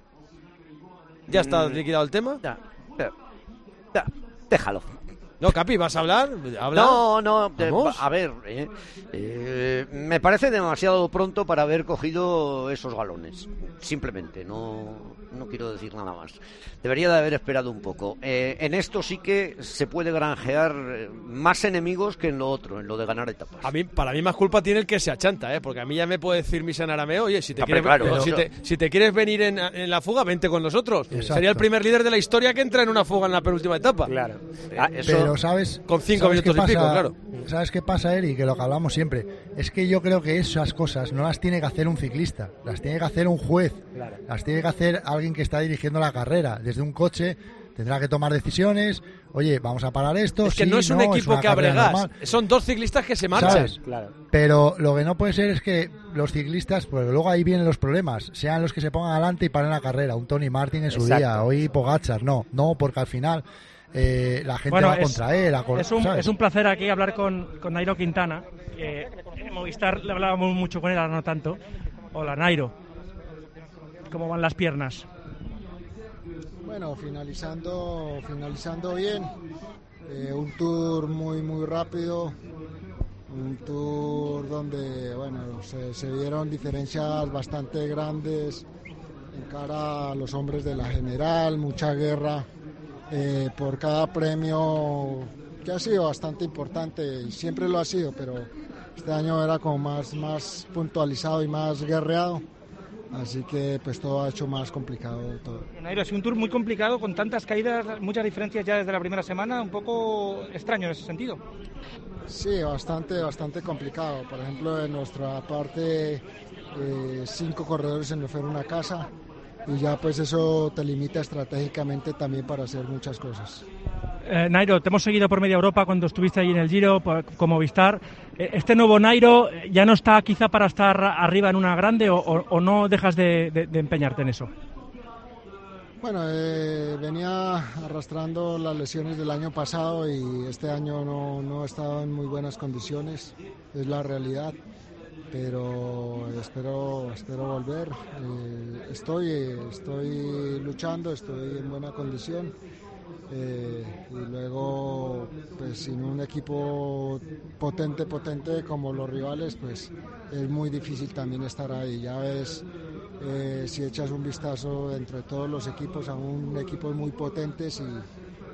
¿Ya está liquidado el tema? Ya, ya, ya. Déjalo. No, Capi, ¿vas a hablar? ¿Habla? No, no, eh, a ver, eh, eh, me parece demasiado pronto para haber cogido esos galones, simplemente, no, no quiero decir nada más. Debería de haber esperado un poco. Eh, en esto sí que se puede granjear más enemigos que en lo otro, en lo de ganar etapas. A mí, para mí más culpa tiene el que se achanta, ¿eh? Porque a mí ya me puede decir Misa en arameo, oye, si te, Ah, quieres, claro, pero, pero, si, te, si te quieres venir en, en la fuga, vente con nosotros. Exacto. Sería el primer líder de la historia que entra en una fuga en la penúltima etapa. Claro. Ah, eso, pero sabes, con cinco ¿sabes minutos qué y pasa? pico, claro. ¿Sabes qué pasa, Eri? Que lo que hablamos siempre, es que yo creo que esas cosas no las tiene que hacer un ciclista, las tiene que hacer un juez, Claro. las tiene que hacer alguien que está dirigiendo la carrera. Desde un coche tendrá que tomar decisiones, oye, vamos a parar esto. Es que sí, no es un no, equipo una que carrera abregas, normal. son dos ciclistas que se marchan. ¿Sabes? Claro. Pero lo que no puede ser es que los ciclistas, porque luego ahí vienen los problemas, sean los que se pongan adelante y paren la carrera. Un Tony Martin en su Exacto. día, hoy Pogačar, no, no, porque al final eh, la gente Bueno, va es, contra él. A cor- es, un, ¿sabes? es un placer aquí hablar con, con Nairo Quintana, que en Movistar le hablábamos mucho con él, ahora no tanto. Hola, Nairo. ¿Cómo van las piernas? Bueno, finalizando, finalizando bien, eh, un tour muy muy rápido, un tour donde bueno se, se vieron diferencias bastante grandes en cara a los hombres de la general, mucha guerra eh, por cada premio que ha sido bastante importante y siempre lo ha sido, pero este año era como más, más puntualizado y más guerreado. Así que pues todo ha hecho más complicado todo. Nairo, ha sido un tour muy complicado, con tantas caídas, muchas diferencias ya desde la primera semana, un poco extraño en ese sentido. Sí, bastante, bastante complicado. Por ejemplo, en nuestra parte, eh, cinco corredores se nos fueron a casa y ya pues eso te limita estratégicamente también para hacer muchas cosas. Eh, Nairo, te hemos seguido por media Europa cuando estuviste ahí en el Giro por, con Movistar. Eh, ¿Este nuevo Nairo eh, ya no está quizá para estar arriba en una grande o, o, o no dejas de, de, de empeñarte en eso? Bueno, eh, venía arrastrando las lesiones del año pasado y este año no, no he estado en muy buenas condiciones, es la realidad, pero espero, espero volver. Eh, estoy, estoy luchando, estoy en buena condición. Eh, y luego pues sin un equipo potente potente como los rivales pues es muy difícil también estar ahí. Ya ves, eh, si echas un vistazo entre todos los equipos a un equipos muy potentes y,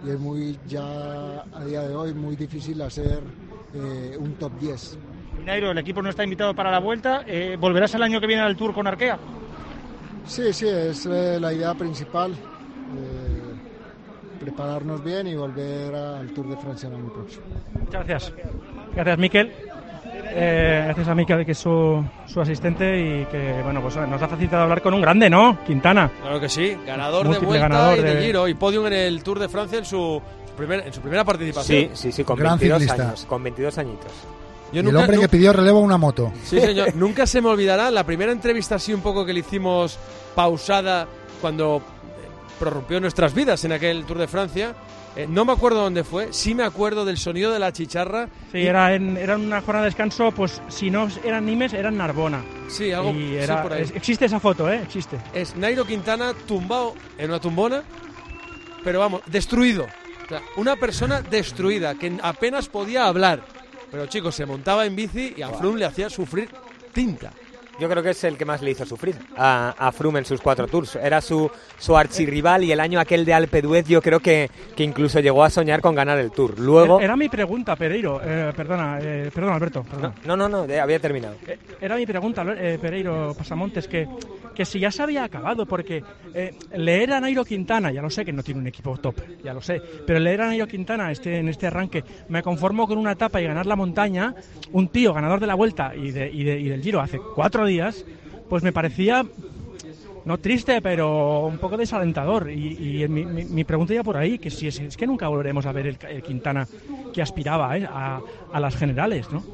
y es muy, ya a día de hoy, muy difícil hacer eh, un top diez. Nairo, el equipo no está invitado para la vuelta, eh, ¿volverás el año que viene al Tour con Arkea? Sí, sí, es eh, la idea principal, eh, prepararnos bien y volver al Tour de Francia el año próximo. Muchas gracias. Gracias, Miquel. Eh, gracias a Miquel, que es su, su asistente y que bueno, pues nos ha facilitado hablar con un grande, ¿no? Quintana. Claro que sí, ganador Múltiple de vuelta ganador y de... de Giro y podium en el Tour de Francia en su, su primer, en su primera participación. Sí, sí, sí, con Gran veintidós ciclista. años, con veintidós añitos. Yo Y nunca, el hombre nu- que pidió relevo a una moto. Sí, señor. Nunca se me olvidará la primera entrevista así un poco que le hicimos pausada cuando eh, prorrumpió nuestras vidas en aquel Tour de Francia. Eh, no me acuerdo dónde fue, sí me acuerdo del sonido de la chicharra. Sí, era en, era una jornada de descanso, pues si no eran Nimes, eran Narbona. Sí, algo Y era, sí, por ahí. es- existe esa foto, ¿eh? Existe. Es Nairo Quintana tumbado en una tumbona, pero vamos, destruido. O sea, una persona destruida, que apenas podía hablar. Pero chicos, se montaba en bici y a Froome le hacía sufrir tinta. Yo creo que es el que más le hizo sufrir a, a Froome en sus cuatro tours. Era su, su archirrival y el año aquel de Alpe d'Huez yo creo que, que incluso llegó a soñar con ganar el Tour. Luego... Era mi pregunta, Pereiro. Eh, perdona, eh, perdona, Alberto. Perdona. No, no, no, de- había terminado. Eh, Era mi pregunta, Albert- eh, Pereiro Pasamontes, que, que si ya se había acabado, porque eh, leer a Nairo Quintana, ya lo sé que no tiene un equipo top, ya lo sé, pero leer a Nairo Quintana este, en este arranque, me conformo con una etapa y ganar la montaña, un tío ganador de la Vuelta y, de, y, de, y del Giro hace cuatro días, pues me parecía, no triste, pero un poco desalentador. Y, y mi, mi, mi pregunta ya por ahí, que si es, es que nunca volveremos a ver el, el Quintana que aspiraba eh, a, a las generales, ¿no?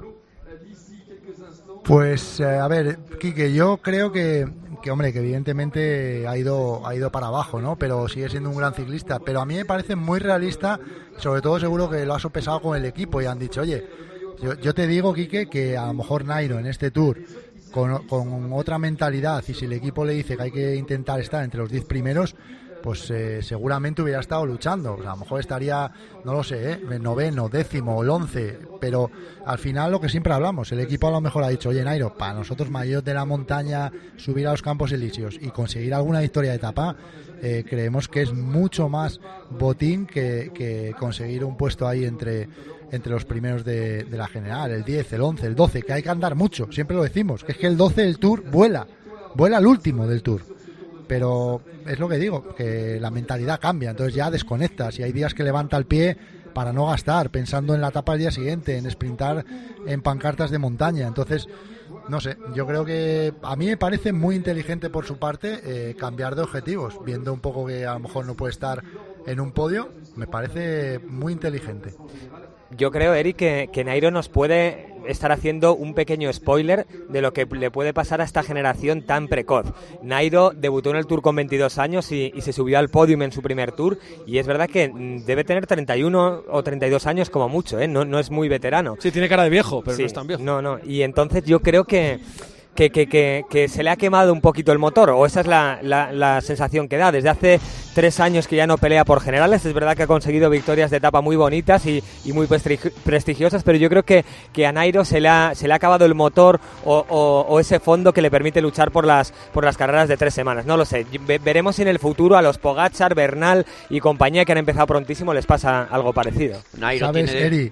Pues, eh, a ver, Quique, yo creo que, que, hombre, que evidentemente ha ido, ha ido para abajo, ¿no? Pero sigue siendo un gran ciclista. Pero a mí me parece muy realista, sobre todo seguro que lo ha sopesado con el equipo y han dicho, oye, yo, yo te digo, Quique, que a lo mejor Nairo en este Tour, con, con otra mentalidad, y si el equipo le dice que hay que intentar estar entre los diez primeros, pues eh, seguramente hubiera estado luchando. O sea, a lo mejor estaría, no lo sé, ¿eh? noveno, décimo o el once, pero al final lo que siempre hablamos, el equipo a lo mejor ha dicho, oye Nairo, para nosotros mayor de la montaña, subir a los Campos Elíseos y conseguir alguna victoria de etapa, eh, creemos que es mucho más botín que, que conseguir un puesto ahí entre entre los primeros de, de la general, el diez, el once, el doce, que hay que andar mucho, siempre lo decimos, que es que el doce del Tour vuela, vuela al último del Tour. Pero es lo que digo, que la mentalidad cambia, entonces ya desconectas y hay días que levanta el pie para no gastar, pensando en la etapa del día siguiente, en sprintar en pancartas de montaña. Entonces, no sé, yo creo que a mí me parece muy inteligente por su parte eh, cambiar de objetivos, viendo un poco que a lo mejor no puede estar en un podio, me parece muy inteligente. Yo creo, Eric, que, que Nairo nos puede estar haciendo un pequeño spoiler de lo que le puede pasar a esta generación tan precoz. Nairo debutó en el Tour con veintidós años y, y se subió al podium en su primer Tour, y es verdad que mm, debe tener treinta y uno o treinta y dos años como mucho, ¿eh? No, no es muy veterano. Sí, tiene cara de viejo, pero Sí, no es tan viejo. No, no, y entonces yo creo que... Que, que, que, que se le ha quemado un poquito el motor, o esa es la, la, la sensación que da. Desde hace tres años que ya no pelea por generales, es verdad que ha conseguido victorias de etapa muy bonitas y, y muy prestigi- prestigiosas, pero yo creo que, que a Nairo se le ha, se le ha acabado el motor o, o, o ese fondo que le permite luchar por las, por las carreras de tres semanas. No lo sé, Ve- veremos si en el futuro a los Pogačar, Bernal y compañía, que han empezado prontísimo, les pasa algo parecido. Nairo ¿Sabes, tiene- Eri?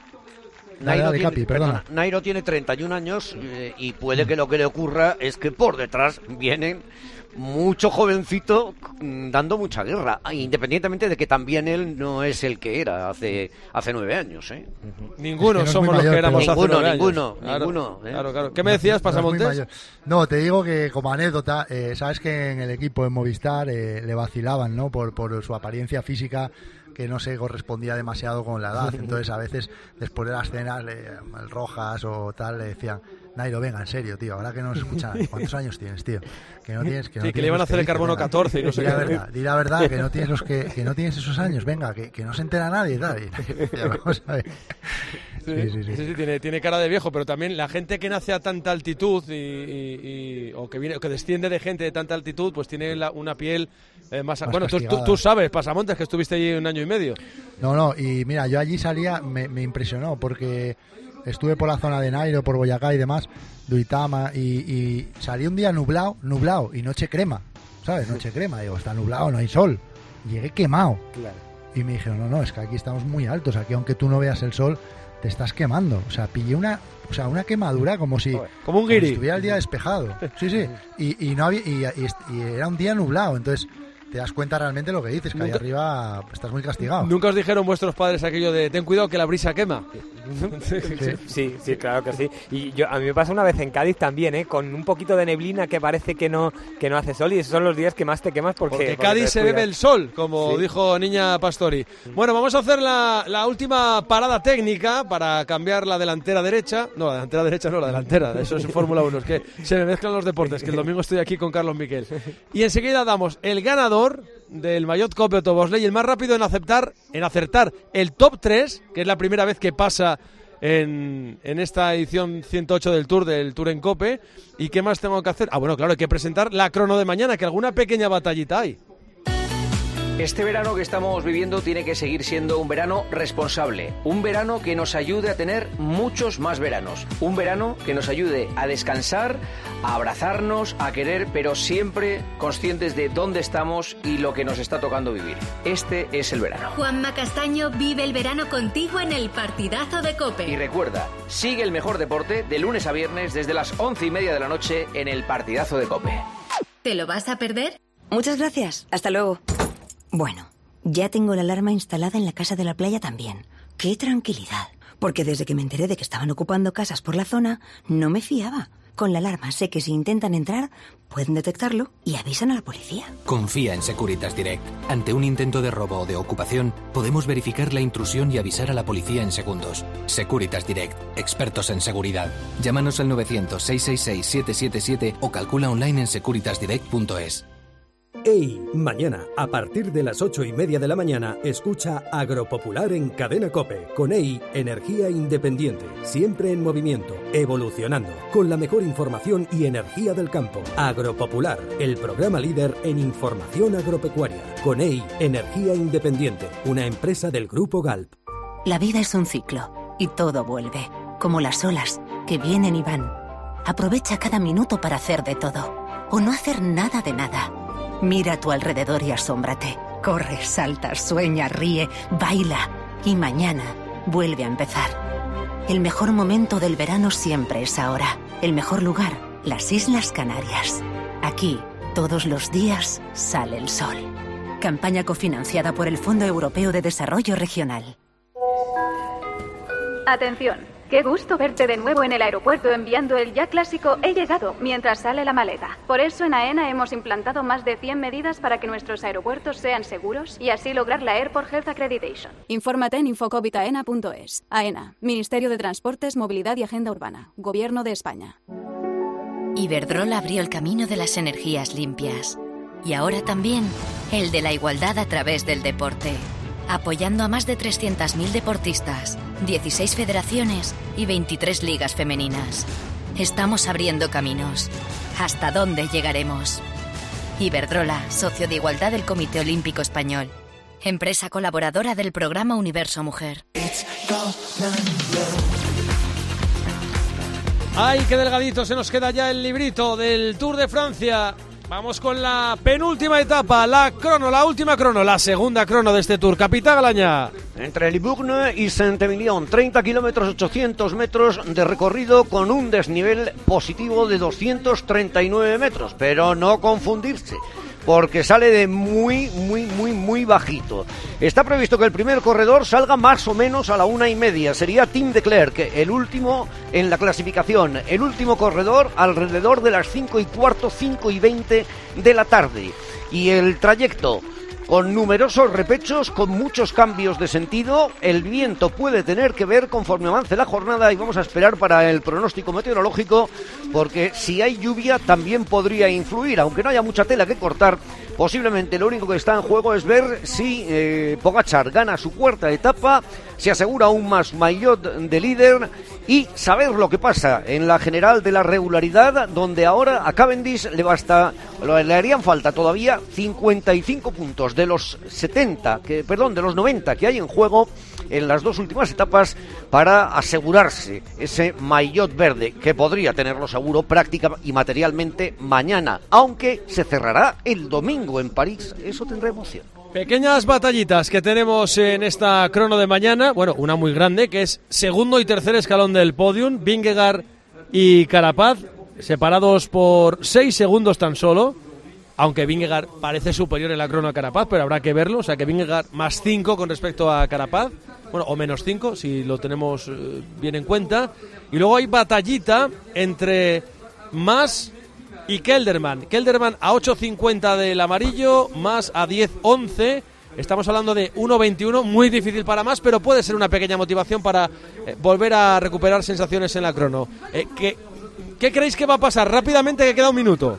Dale, Nairo, dale, tiene, Capi, perdona. perdona, Nairo tiene treinta y un años eh, y puede que lo que le ocurra es que por detrás vienen mucho jovencito mm, dando mucha guerra, independientemente de que también él no es el que era hace hace nueve años, ¿eh? Ninguno Es que no es somos muy los mayor, que éramos pero- hace Ninguno, nueve años. ninguno, Claro, ninguno, ¿eh? Claro, claro. ¿Qué me decías, No, no es muy Pasamontes? mayor. No, te digo que como anécdota, eh, sabes que en el equipo de Movistar eh, le vacilaban, ¿no? Por, por su apariencia física, que no se correspondía demasiado con la edad. Entonces, a veces, después de las cenas, le- el Rojas o tal, le decían, Nairo, venga, en serio, tío, ahora que no nos escuchan, ¿cuántos años tienes, tío? Que no tienes, que no Sí, que tienes le iban a los hacer el dices, carbono venga. catorce y no sé Di la qué. verdad, di la verdad, que no tienes los que, que no tienes esos años, venga, que, que no se entera nadie, tal. Y decía, vamos a ver. Sí, Sí, sí, sí. sí, sí, tiene, tiene cara de viejo, pero también la gente que nace a tanta altitud y, y- y- o que viene o que desciende de gente de tanta altitud, pues tiene la- una piel eh, más... Más bueno, tú, tú, castigada. tú sabes, Pasamontes, que estuviste allí un año y medio. No, no, y mira, yo allí salía, me, me impresionó, porque estuve por la zona de Nairo, por Boyacá y demás, Duitama, y, y salí un día nublado, nublado, y noche crema, ¿sabes? Noche crema, digo, está nublado, no hay sol. Llegué quemado. Claro. y me dijeron, no, no, es que aquí estamos muy altos, aquí aunque tú no veas el sol, te estás quemando. O sea, pillé una, o sea, una quemadura como si, como un guiri, como si estuviera el día despejado. Sí, sí. Y, y no había, y, y, y era un día nublado, entonces te das cuenta realmente lo que dices, que Nunca... ahí arriba estás muy castigado. ¿Nunca os dijeron vuestros padres aquello de ten cuidado que la brisa quema? Sí, sí, sí, claro que sí. Y yo, a mí me pasa una vez en Cádiz también, ¿eh? Con un poquito de neblina que parece que no que no hace sol, y esos son los días que más te quemas porque... Porque, porque Cádiz se bebe el sol, como sí. dijo Niña Pastori. Bueno, vamos a hacer la, la última parada técnica para cambiar la delantera derecha. No, la delantera derecha no, la delantera. Eso es Fórmula uno, es que se me mezclan los deportes, que el domingo estoy aquí con Carlos Miquel. Y enseguida damos el ganador del Maillot Cope Autobosley, el más rápido en aceptar, en acertar el top tres, que es la primera vez que pasa en, en esta edición ciento ocho del Tour, del Tour en Cope. ¿Y qué más tengo que hacer? Ah, bueno, claro, hay que presentar la crono de mañana, que alguna pequeña batallita hay. Este verano que estamos viviendo tiene que seguir siendo un verano responsable, un verano que nos ayude a tener muchos más veranos, un verano que nos ayude a descansar, a abrazarnos, a querer, pero siempre conscientes de dónde estamos y lo que nos está tocando vivir. Este es el verano. Juanma Castaño vive el verano contigo en el partidazo de COPE. Y recuerda, sigue el mejor deporte de lunes a viernes desde las once y media de la noche en el partidazo de COPE. ¿Te lo vas a perder? Muchas gracias, hasta luego. Bueno, ya tengo la alarma instalada en la casa de la playa también. ¡Qué tranquilidad! Porque desde que me enteré de que estaban ocupando casas por la zona, no me fiaba. Con la alarma sé que si intentan entrar, pueden detectarlo y avisan a la policía. Confía en Securitas Direct. Ante un intento de robo o de ocupación, podemos verificar la intrusión y avisar a la policía en segundos. Securitas Direct, expertos en seguridad. Llámanos al novecientos, seiscientos sesenta y seis, siete siete siete o calcula online en securitas direct punto es. ¡Ey! Mañana, a partir de las ocho y media de la mañana, escucha Agropopular en Cadena COPE. Con E I, energía independiente. Siempre en movimiento, evolucionando. Con la mejor información y energía del campo. Agropopular, el programa líder en información agropecuaria. Con E I, energía independiente. Una empresa del Grupo Galp. La vida es un ciclo y todo vuelve. Como las olas, que vienen y van. Aprovecha cada minuto para hacer de todo. O no hacer nada de nada. Mira a tu alrededor y asómbrate. Corre, salta, sueña, ríe, baila. Y mañana vuelve a empezar. El mejor momento del verano siempre es ahora. El mejor lugar, las Islas Canarias. Aquí, todos los días, sale el sol. Campaña cofinanciada por el Fondo Europeo de Desarrollo Regional. Atención. Qué gusto verte de nuevo en el aeropuerto enviando el ya clásico "he llegado" mientras sale la maleta. Por eso en AENA hemos implantado más de cien medidas para que nuestros aeropuertos sean seguros y así lograr la Airport Health Accreditation. Infórmate en infocovid aena punto es. AENA, Ministerio de Transportes, Movilidad y Agenda Urbana, Gobierno de España. Iberdrola abrió el camino de las energías limpias y ahora también el de la igualdad a través del deporte. Apoyando a más de trescientos mil deportistas, dieciséis federaciones y veintitrés ligas femeninas. Estamos abriendo caminos. ¿Hasta dónde llegaremos? Iberdrola, socio de igualdad del Comité Olímpico Español. Empresa colaboradora del programa Universo Mujer. ¡Ay, qué delgadito! Se nos queda ya el librito del Tour de Francia. Vamos con la penúltima etapa, la crono, la última crono, la segunda crono de este Tour. Capitán Galaña. Entre Libourne y Saint-Emilion, treinta kilómetros, ochocientos metros de recorrido con un desnivel positivo de doscientos treinta y nueve metros, pero no confundirse, porque sale de muy, muy, muy, muy bajito. Está previsto que el primer corredor salga más o menos a la una y media. Sería Tim de Klerk, el último en la clasificación. El último corredor alrededor de las cinco y cuarto, cinco y veinte de la tarde. Y el trayecto con numerosos repechos, con muchos cambios de sentido. El viento puede tener que ver conforme avance la jornada y vamos a esperar para el pronóstico meteorológico, porque si hay lluvia también podría influir, aunque no haya mucha tela que cortar. Posiblemente lo único que está en juego es ver si eh, Pogačar gana su cuarta etapa, se asegura aún más maillot de líder y saber lo que pasa en la general de la regularidad, donde ahora a Cavendish le basta, le harían falta todavía cincuenta y cinco puntos de los setenta, que perdón, de los noventa que hay en juego en las dos últimas etapas para asegurarse ese maillot verde, que podría tenerlo seguro práctica y materialmente mañana, aunque se cerrará el domingo en París. Eso tendrá emoción. Pequeñas batallitas que tenemos en esta crono de mañana. Bueno, una muy grande, que es segundo y tercer escalón del podium. Vingegaard y Carapaz, separados por seis segundos tan solo. Aunque Vingegaard parece superior en la crono a Carapaz, pero habrá que verlo. O sea que Vingegaard más cinco con respecto a Carapaz. Bueno, o menos cinco, si lo tenemos eh, bien en cuenta. Y luego hay batallita entre Mas y Kelderman. Kelderman a ocho cincuenta del amarillo, Mas a diez once. Estamos hablando de uno veintiuno, muy difícil para Mas, pero puede ser una pequeña motivación para eh, volver a recuperar sensaciones en la crono. Eh, ¿qué, ¿Qué creéis que va a pasar? Rápidamente, que queda un minuto.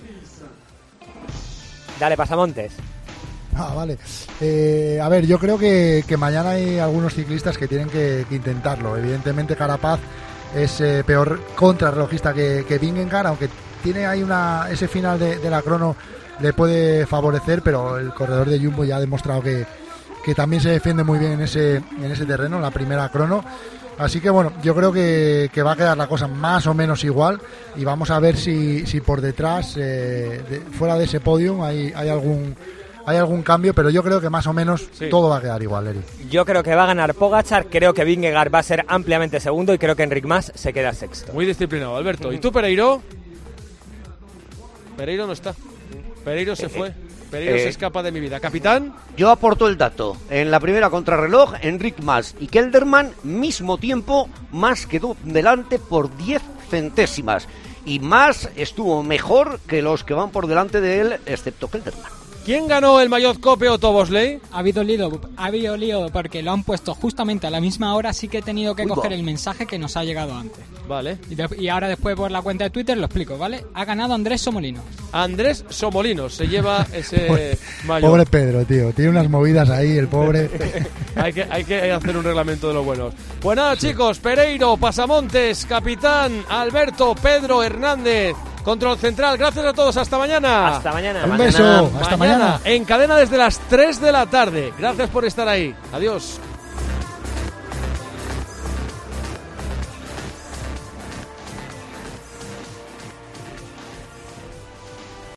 Dale, Pasamontes. Ah, vale. Eh, a ver, yo creo que, que mañana hay algunos ciclistas que tienen que, que intentarlo. Evidentemente Carapaz es eh, peor contrarrelojista que, que Vingegaard, aunque tiene ahí una ese final de, de la crono le puede favorecer, pero el corredor de Jumbo ya ha demostrado que, que también se defiende muy bien en ese, en ese terreno, en la primera crono. Así que bueno, yo creo que, que va a quedar la cosa más o menos igual y vamos a ver si, si por detrás, eh, de, fuera de ese podium, hay, hay algún... Hay algún cambio, pero yo creo que más o menos sí. Todo va a quedar igual, Eric. Yo creo que va a ganar Pogačar, creo que Vingegaard va a ser ampliamente segundo y creo que Enric Mas se queda sexto. Muy disciplinado, Alberto. Uh-huh. ¿Y tú, Pereiro? Pereiro no está. Pereiro se fue. Pereiro eh, se escapa de mi vida. ¿Capitán? Yo aporto el dato. En la primera contrarreloj, Enric Mas y Kelderman, mismo tiempo, Mas quedó delante por diez centésimas. Y Mas estuvo mejor que los que van por delante de él, excepto Kelderman. ¿Quién ganó el Maillot Cope o Tobosley? Ha habido lío, ha habido lío porque lo han puesto justamente a la misma hora, así que he tenido que Uy, coger el mensaje que nos ha llegado antes. Vale. Y, de, y ahora después por la cuenta de Twitter lo explico, ¿vale? Ha ganado Andrés Somolinos. Andrés Somolinos se lleva ese Maillot. Pobre Pedro, tío, tiene unas movidas ahí, el pobre. hay, que, hay que hacer un reglamento de los buenos. Pues nada, sí. Chicos, Pereiro, Pasamontes, Capitán, Alberto, Pedro, Hernández, Control Central, gracias a todos, hasta mañana. Hasta mañana. Un mañana, beso, hasta mañana. mañana. En cadena desde las tres de la tarde. Gracias por estar ahí. Adiós.